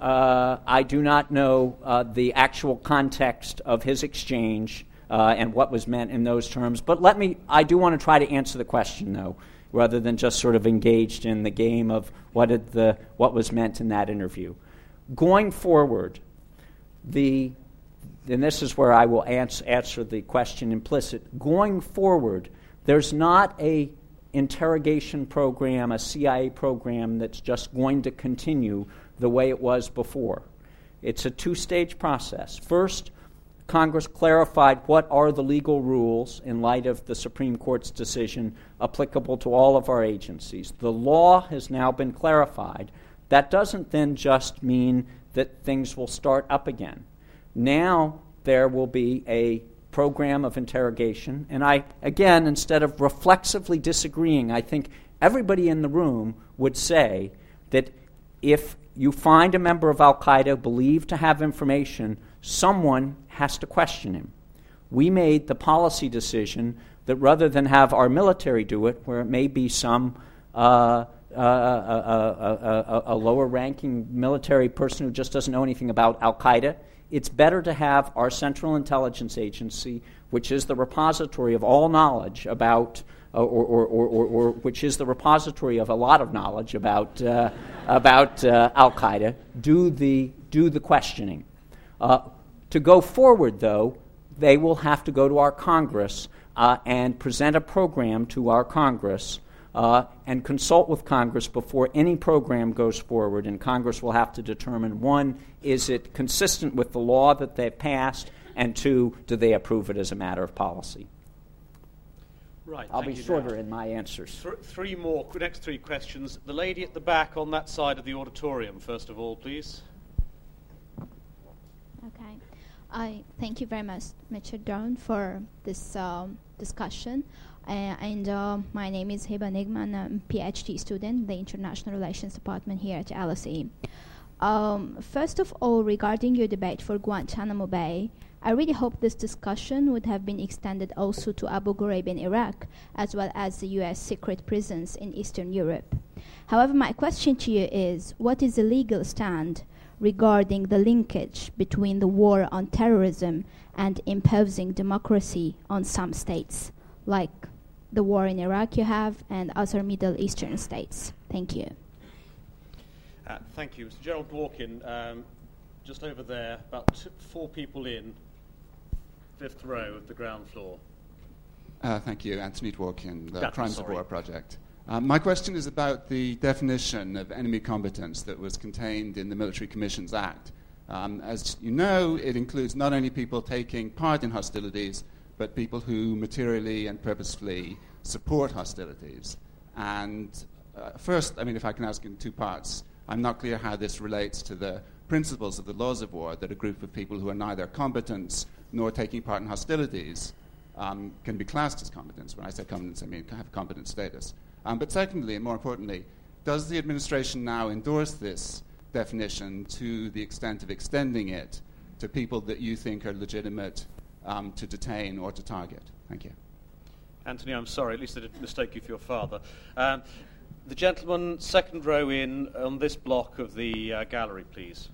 the actual context of his exchange and what was meant in those terms. But I do want to try to answer the question, though, rather than just sort of engaged in the game of what was meant in that interview. Going forward, and this is where I will answer the question implicit. Going forward, there's not a interrogation program, a CIA program that's just going to continue the way it was before. It's a 2-stage process. First, Congress clarified what are the legal rules in light of the Supreme Court's decision applicable to all of our agencies. The law has now been clarified. That doesn't then just mean that things will start up again. Now there will be a program of interrogation. And I, again, instead of reflexively disagreeing, I think everybody in the room would say that if you find a member of al-Qaeda believed to have information, someone has to question him. We made the policy decision that rather than have our military do it, where it may be some a lower-ranking military person who just doesn't know anything about al-Qaeda, it's better to have our Central Intelligence Agency, which is the repository of all knowledge about, or which is the repository of a lot of knowledge about al-Qaeda, do the questioning. To go forward, though, they will have to go to our Congress and present a program to our Congress and consult with Congress before any program goes forward. And Congress will have to determine, 1, is it consistent with the law that they've passed, and 2, do they approve it as a matter of policy? Right. I'll be shorter in my answers. Three more, next 3 questions. The lady at the back on that side of the auditorium, first of all, please. Okay. I thank you very much, Mr. Dawn, for this discussion. My name is Heba Nigman. I'm a PhD student in the International Relations Department here at LSE. First of all, regarding your debate for Guantanamo Bay, I really hope this discussion would have been extended also to Abu Ghraib in Iraq, as well as the U.S. secret prisons in Eastern Europe. However, my question to you is, what is the legal stand regarding the linkage between the war on terrorism and imposing democracy on some states, like the war in Iraq you have and other Middle Eastern states? Thank you. Thank you. Mr. Gerald Dworkin, just over there, about 4 people in, 5th row of the ground floor. Thank you. Anthony Dworkin, the Crimes of War Project. My question is about the definition of enemy competence that was contained in the Military Commissions Act. As you know, it includes not only people taking part in hostilities, but people who materially and purposefully support hostilities. And first, if I can ask in 2 parts, I'm not clear how this relates to the principles of the laws of war, that a group of people who are neither combatants nor taking part in hostilities can be classed as combatants. When I say combatants, I mean have combatant status. But secondly, and more importantly, does the administration now endorse this definition to the extent of extending it to people that you think are legitimate to detain or to target? Thank you. Anthony, I'm sorry, at least I didn't mistake you for your father. The gentleman, 2nd row in, on this block of the gallery, please.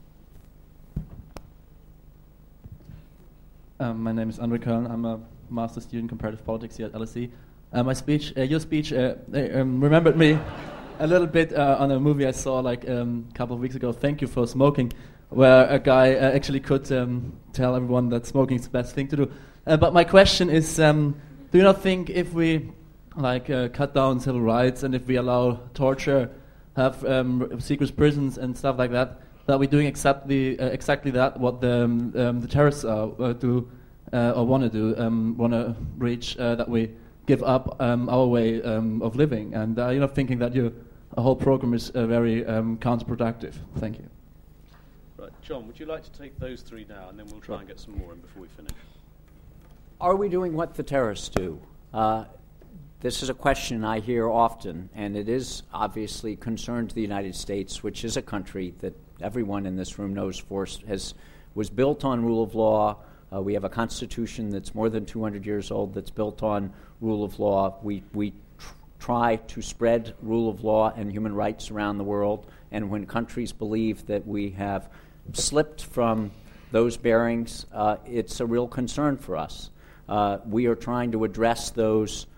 My name is Andre Köln. I'm a master's student in comparative politics here at LSE. Your speech remembered me a little bit on a movie I saw a couple of weeks ago, Thank You for Smoking, where a guy actually could tell everyone that smoking is the best thing to do. But my question is, do you not think if we cut down civil rights and if we allow torture, have secret prisons and stuff like that, that we're doing exactly that, what the terrorists do or want to do, want to reach, that we give up our way of living, and you're not thinking that your whole program is very counterproductive. Thank you. Right, John, would you like to take those 3 now, and then we'll try and get some more in before we finish? Are we doing what the terrorists do? This is a question I hear often, and it is obviously concerned to the United States, which is a country that everyone in this room knows was built on rule of law. We have a constitution that's more than 200 years old that's built on rule of law. We try to spread rule of law and human rights around the world, and when countries believe that we have slipped from those bearings, it's a real concern for us. We are trying to address those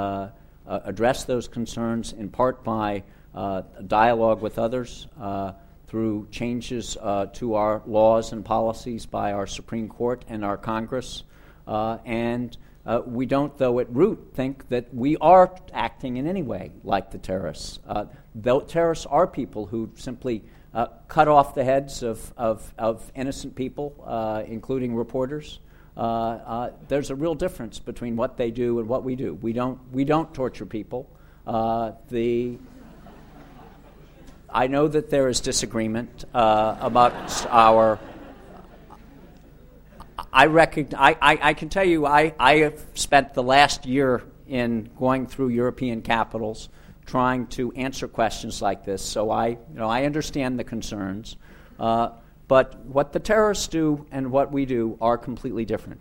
concerns in part by dialogue with others, through changes to our laws and policies by our Supreme Court and our Congress. And we don't, though, at root, think that we are acting in any way like the terrorists. Though terrorists are people who simply cut off the heads of innocent people, including reporters. There's a real difference between what they do and what we do. We don't torture people. I know that there is disagreement amongst our. I can tell you I have spent the last year in going through European capitals trying to answer questions like this. So I understand the concerns, but what the terrorists do and what we do are completely different.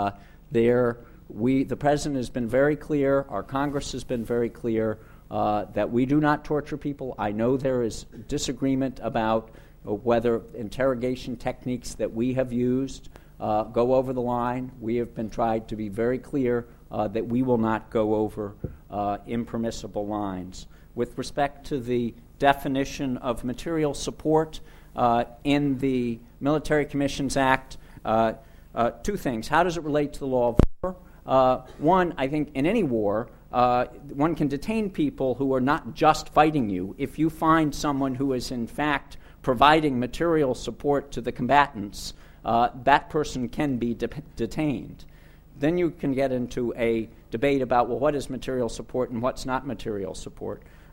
The president has been very clear. Our Congress has been very clear. That we do not torture people. I know there is disagreement about whether interrogation techniques that we have used go over the line. We have been tried to be very clear that we will not go over impermissible lines. With respect to the definition of material support in the Military Commissions Act, 2 things. How does it relate to the law of war? One, I think in any war, one can detain people who are not just fighting you. If you find someone who is in fact providing material support to the combatants, that person can be detained. Then you can get into a debate about, well, what is material support and what's not material support.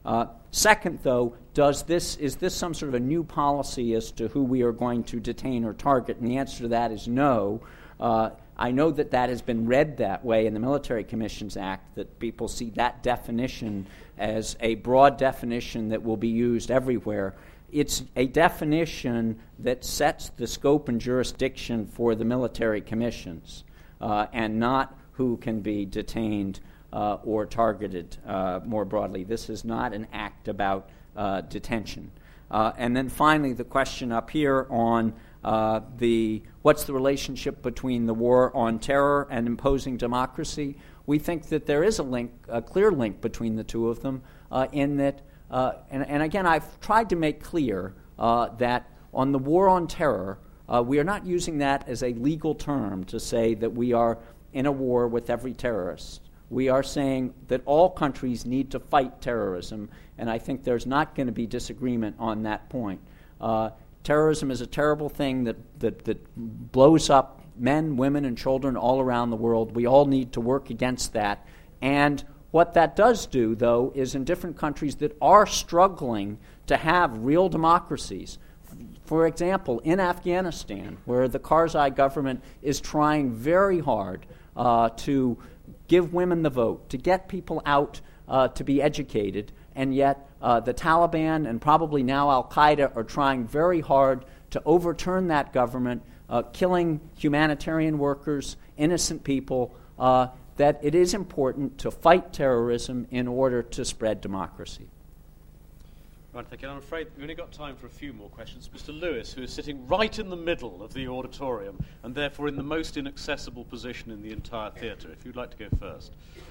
Second, though, is this some sort of a new policy as to who we are going to detain or target? And the answer to that is no. I know that has been read that way in the Military Commissions Act, that people see that definition as a broad definition that will be used everywhere. It's a definition that sets the scope and jurisdiction for the military commissions, and not who can be detained or targeted more broadly. This is not an act about detention. And then finally, the question up here on what's the relationship between the war on terror and imposing democracy? We think that there is a clear link between the two of them, in that, and again, I've tried to make clear that on the war on terror, we are not using that as a legal term to say that we are in a war with every terrorist. We are saying that all countries need to fight terrorism, and I think there's not going to be disagreement on that point. Terrorism is a terrible thing that blows up men, women, and children all around the world. We all need to work against that. And what that does do, though, is in different countries that are struggling to have real democracies, for example, in Afghanistan, where the Karzai government is trying very hard to give women the vote, to get people out to be educated, and yet the Taliban and probably now Al-Qaeda are trying very hard to overturn that government, killing humanitarian workers, innocent people, that it is important to fight terrorism in order to spread democracy. Right, thank you. I'm afraid we've only got time for a few more questions. Mr. Lewis, who is sitting right in the middle of the auditorium and therefore in the most inaccessible position in the entire theatre, if you'd like to go first.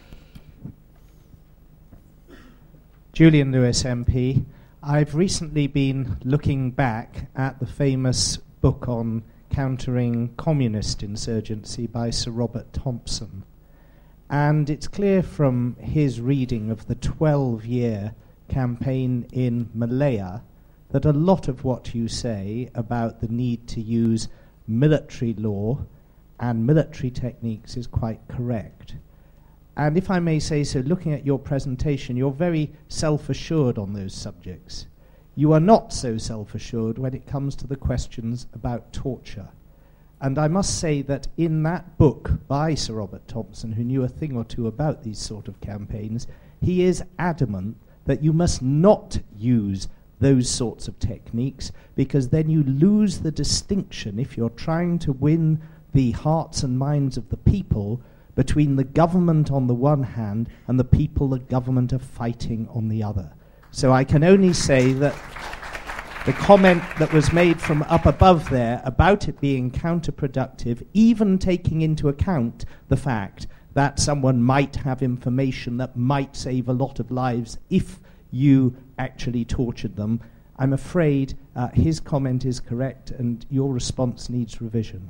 Julian Lewis, MP. I've recently been looking back at the famous book on countering communist insurgency by Sir Robert Thompson. And it's clear from his reading of the 12-year campaign in Malaya that a lot of what you say about the need to use military law and military techniques is quite correct. And if I may say so, looking at your presentation, you're very self-assured on those subjects. You are not so self-assured when it comes to the questions about torture. And I must say that in that book by Sir Robert Thompson, who knew a thing or two about these sort of campaigns, he is adamant that you must not use those sorts of techniques, because then you lose the distinction, if you're trying to win the hearts and minds of the people, between the government on the one hand and the people the government are fighting on the other. So I can only say that the comment that was made from up above there about it being counterproductive, even taking into account the fact that someone might have information that might save a lot of lives if you actually tortured them, I'm afraid his comment is correct and your response needs revision.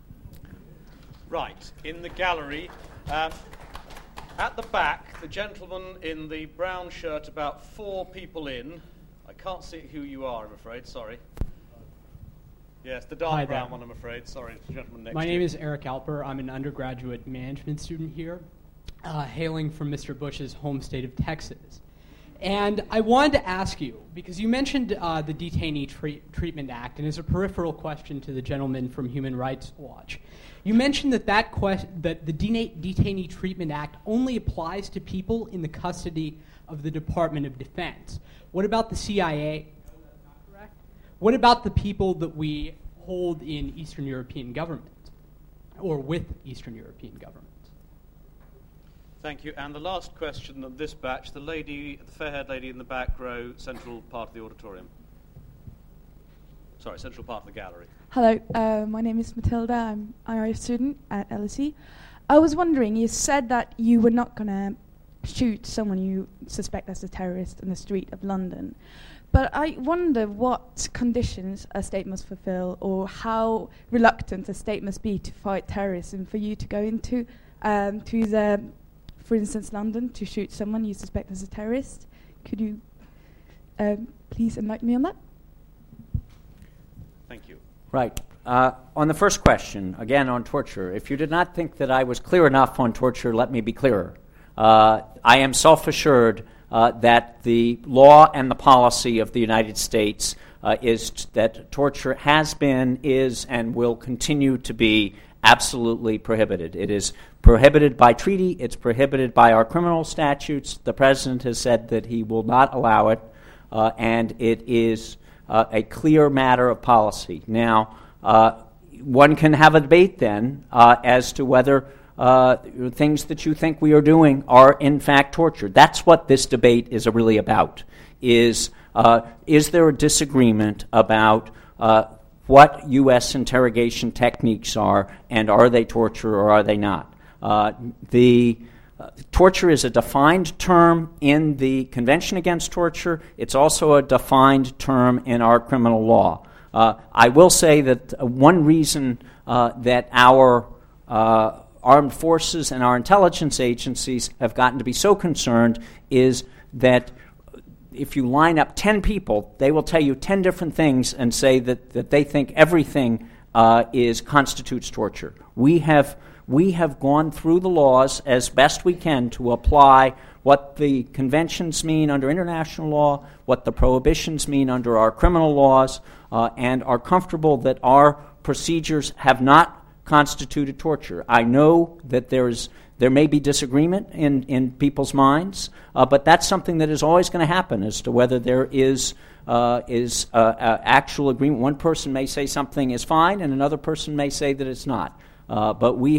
Right, in the gallery, at the back, the gentleman in the brown shirt, about 4 people in. I can't see who you are, I'm afraid, sorry. Yes, the dark brown one, I'm afraid. Sorry, the gentleman next to you. My name is Eric Alper. I'm an undergraduate management student here, hailing from Mr. Bush's home state of Texas. And I wanted to ask you, because you mentioned the Detainee Treatment Act, and as a peripheral question to the gentleman from Human Rights Watch, you mentioned that that the Detainee Treatment Act only applies to people in the custody of the Department of Defense. What about the CIA? No, that's not correct. What about the people that we hold in Eastern European governments, or with Eastern European governments? Thank you. And the last question of this batch, the fair-haired lady in the back row, central part of the auditorium. Sorry, central part of the gallery. Hello, my name is Matilda. I'm an Irish student at LSE. I was wondering, you said that you were not going to shoot someone you suspect as a terrorist in the street of London. But I wonder what conditions a state must fulfill, or how reluctant a state must be to fight terrorism for you to go into for instance, London, to shoot someone you suspect as a terrorist. Could you please enlighten me on that? Thank you. Right. On the first question, again on torture, if you did not think that I was clear enough on torture, let me be clearer. I am self-assured that the law and the policy of the United States is that torture has been, is, and will continue to be absolutely prohibited. It is prohibited by treaty. It's prohibited by our criminal statutes. The President has said that he will not allow it, and it is a clear matter of policy. Now, one can have a debate then as to whether things that you think we are doing are in fact torture. That's what this debate is really about. Is there a disagreement about what U.S. interrogation techniques are, and are they torture or are they not? Torture is a defined term in the Convention Against Torture. It's also a defined term in our criminal law. I will say that one reason that our armed forces and our intelligence agencies have gotten to be so concerned is that if you line up 10 people, they will tell you 10 different things and say that they think everything constitutes torture. We have gone through the laws as best we can to apply what the conventions mean under international law, what the prohibitions mean under our criminal laws, and are comfortable that our procedures have not constituted torture. I know that there may be disagreement in people's minds, but that's something that is always going to happen as to whether there is actual agreement. One person may say something is fine, and another person may say that it's not. But we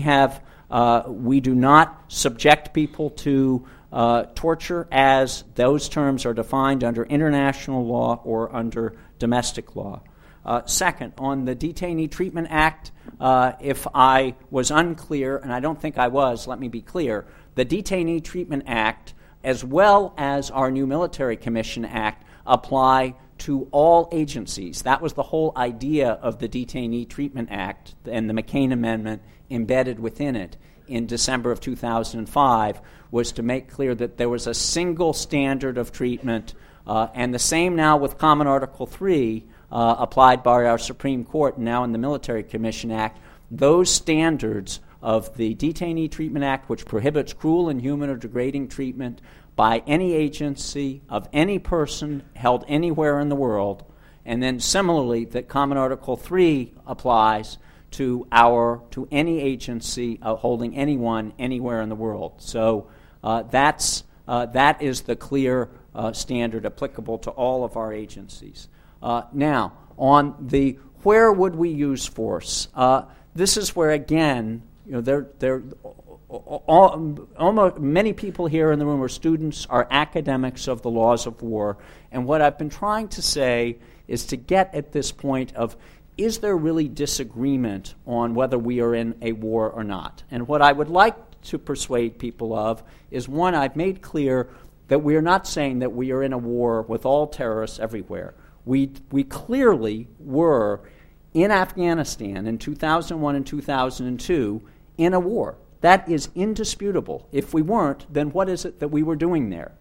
do not subject people to torture as those terms are defined under international law or under domestic law. Second, on the Detainee Treatment Act, if I was unclear, and I don't think I was, let me be clear, the Detainee Treatment Act, as well as our new Military Commission Act, apply to all agencies. That was the whole idea of the Detainee Treatment Act and the McCain Amendment embedded within it in December of 2005, was to make clear that there was a single standard of treatment, and the same now with Common Article 3, applied by our Supreme Court, now in the Military Commission Act. Those standards of the Detainee Treatment Act, which prohibits cruel, inhuman, or degrading treatment by any agency of any person held anywhere in the world, and then similarly that Common Article 3 applies to any agency holding anyone anywhere in the world. So that is the clear standard applicable to all of our agencies. Now, on the where would we use force? This is where, again, many people here in the room are students, are academics of the laws of war, and what I've been trying to say is to get at this point of, is there really disagreement on whether we are in a war or not? And what I would like to persuade people of is, one, I've made clear that we are not saying that we are in a war with all terrorists everywhere. We clearly were in Afghanistan in 2001 and 2002 in a war. That is indisputable. If we weren't, then what is it that we were doing there?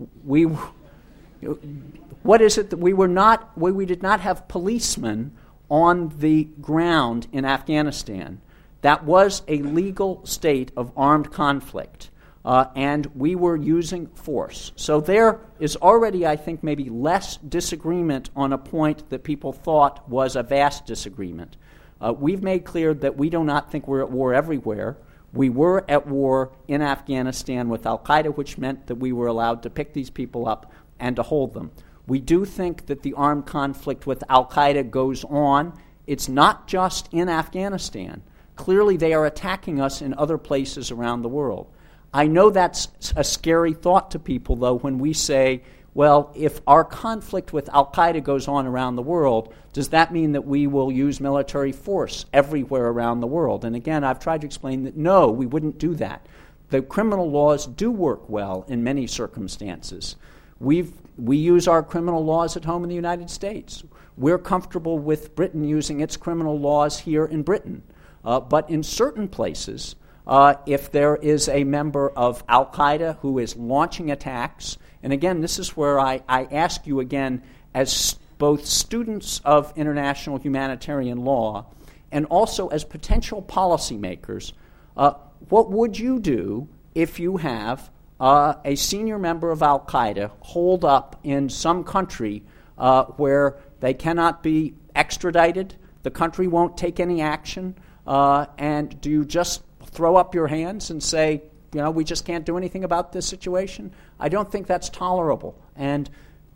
What is it that we were not? We did not have policemen on the ground in Afghanistan. That was a legal state of armed conflict, and we were using force. So there is already, I think, maybe less disagreement on a point that people thought was a vast disagreement. We've made clear that we do not think we're at war everywhere. We were at war in Afghanistan with al-Qaeda, which meant that we were allowed to pick these people up and to hold them. We do think that the armed conflict with al-Qaeda goes on. It's not just in Afghanistan. Clearly, they are attacking us in other places around the world. I know that's a scary thought to people, though, when we say, well, if our conflict with al-Qaeda goes on around the world, does that mean that we will use military force everywhere around the world? And again, I've tried to explain that no, we wouldn't do that. The criminal laws do work well in many circumstances. We use our criminal laws at home in the United States. We're comfortable with Britain using its criminal laws here in Britain. But in certain places, if there is a member of al-Qaeda who is launching attacks, and again, this is where I ask you again, as both students of international humanitarian law and also as potential policymakers, what would you do if you have a senior member of Al-Qaeda holed up in some country where they cannot be extradited, the country won't take any action, and do you just throw up your hands and say, we just can't do anything about this situation? I don't think that's tolerable. And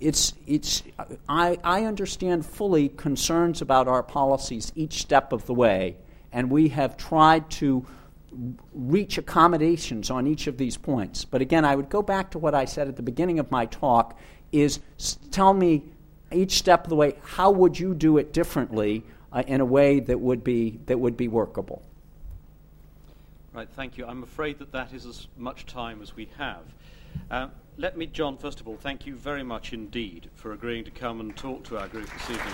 I understand fully concerns about our policies each step of the way, and we have tried to reach accommodations on each of these points. But again, I would go back to what I said at the beginning of my talk, is tell me each step of the way, how would you do it differently in a way that would be workable? Right, thank you. I'm afraid that is as much time as we have. Let me, John, first of all, thank you very much indeed for agreeing to come and talk to our group this evening.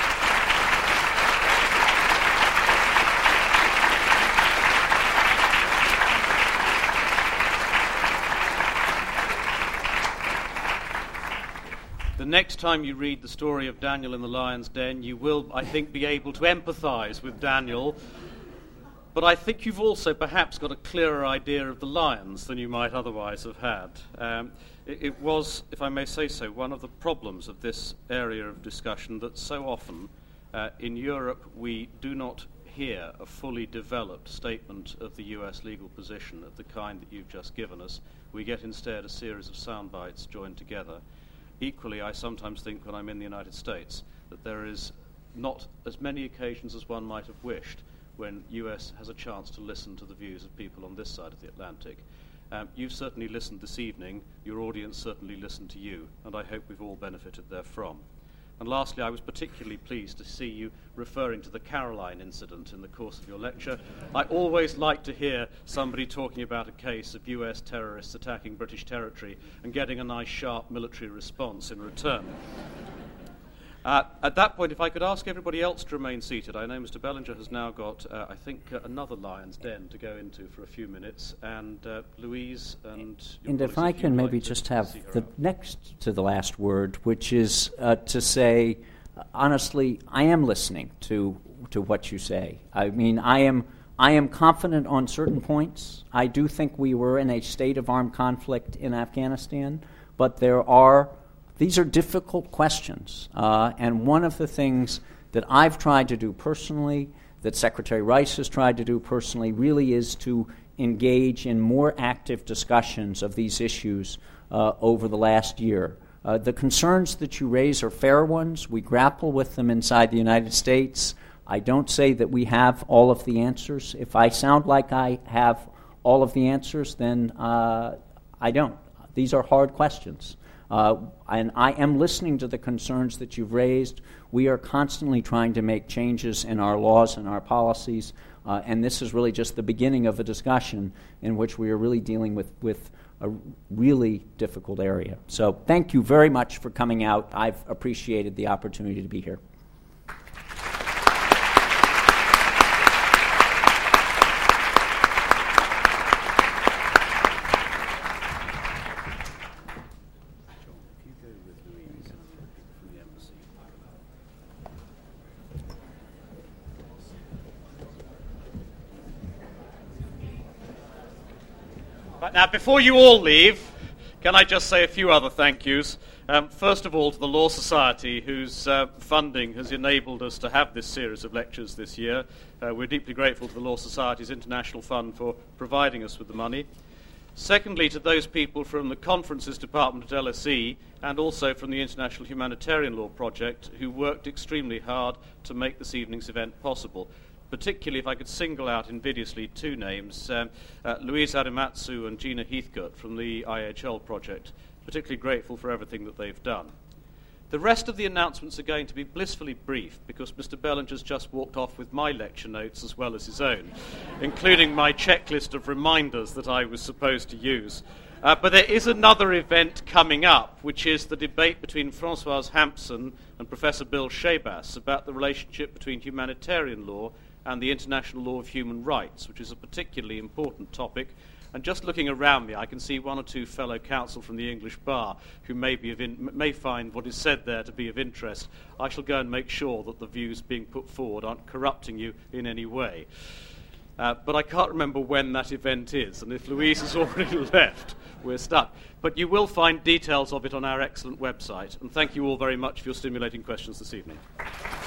The next time you read the story of Daniel in the lion's den, you will, I think, be able to empathize with Daniel. But I think you've also perhaps got a clearer idea of the lions than you might otherwise have had. It was, if I may say so, one of the problems of this area of discussion that so often in Europe we do not hear a fully developed statement of the US legal position of the kind that you've just given us. We get instead a series of sound bites joined together. Equally, I sometimes think when I'm in the United States that there is not as many occasions as one might have wished when US has a chance to listen to the views of people on this side of the Atlantic. You've certainly listened this evening, your audience certainly listened to you, and I hope we've all benefited therefrom. And lastly, I was particularly pleased to see you referring to the Caroline incident in the course of your lecture. I always like to hear somebody talking about a case of US terrorists attacking British territory and getting a nice sharp military response in return. At that point, if I could ask everybody else to remain seated. I know Mr. Bellinger has now got, I think, another lion's den to go into for a few minutes, and Louise and if I can maybe just have the next to the last word, which is to say, honestly, I am listening to what you say. I mean, I am confident on certain points. I do think we were in a state of armed conflict in Afghanistan, but these are difficult questions, and one of the things that I've tried to do personally, that Secretary Rice has tried to do personally, really is to engage in more active discussions of these issues over the last year. The concerns that you raise are fair ones. We grapple with them inside the United States. I don't say that we have all of the answers. If I sound like I have all of the answers, then I don't. These are hard questions. And I am listening to the concerns that you've raised. We are constantly trying to make changes in our laws and our policies, and this is really just the beginning of a discussion in which we are really dealing with a really difficult area. So thank you very much for coming out. I've appreciated the opportunity to be here. Now, before you all leave, can I just say a few other thank yous? First of all, to the Law Society, whose funding has enabled us to have this series of lectures this year. We're deeply grateful to the Law Society's International Fund for providing us with the money. Secondly, to those people from the Conferences Department at LSE and also from the International Humanitarian Law Project who worked extremely hard to make this evening's event possible. Particularly, if I could single out invidiously two names, Louise Adematsu and Gina Heathcote from the IHL project. Particularly grateful for everything that they've done. The rest of the announcements are going to be blissfully brief because Mr. Bellinger's just walked off with my lecture notes as well as his own, including my checklist of reminders that I was supposed to use. But there is another event coming up, which is the debate between Françoise Hampson and Professor Bill Shabas about the relationship between humanitarian law and the international law of human rights, which is a particularly important topic. And just looking around me, I can see one or two fellow counsel from the English bar who may find what is said there to be of interest. I shall go and make sure that the views being put forward aren't corrupting you in any way. But I can't remember when that event is, and if Louise has already left, we're stuck. But you will find details of it on our excellent website. And thank you all very much for your stimulating questions this evening.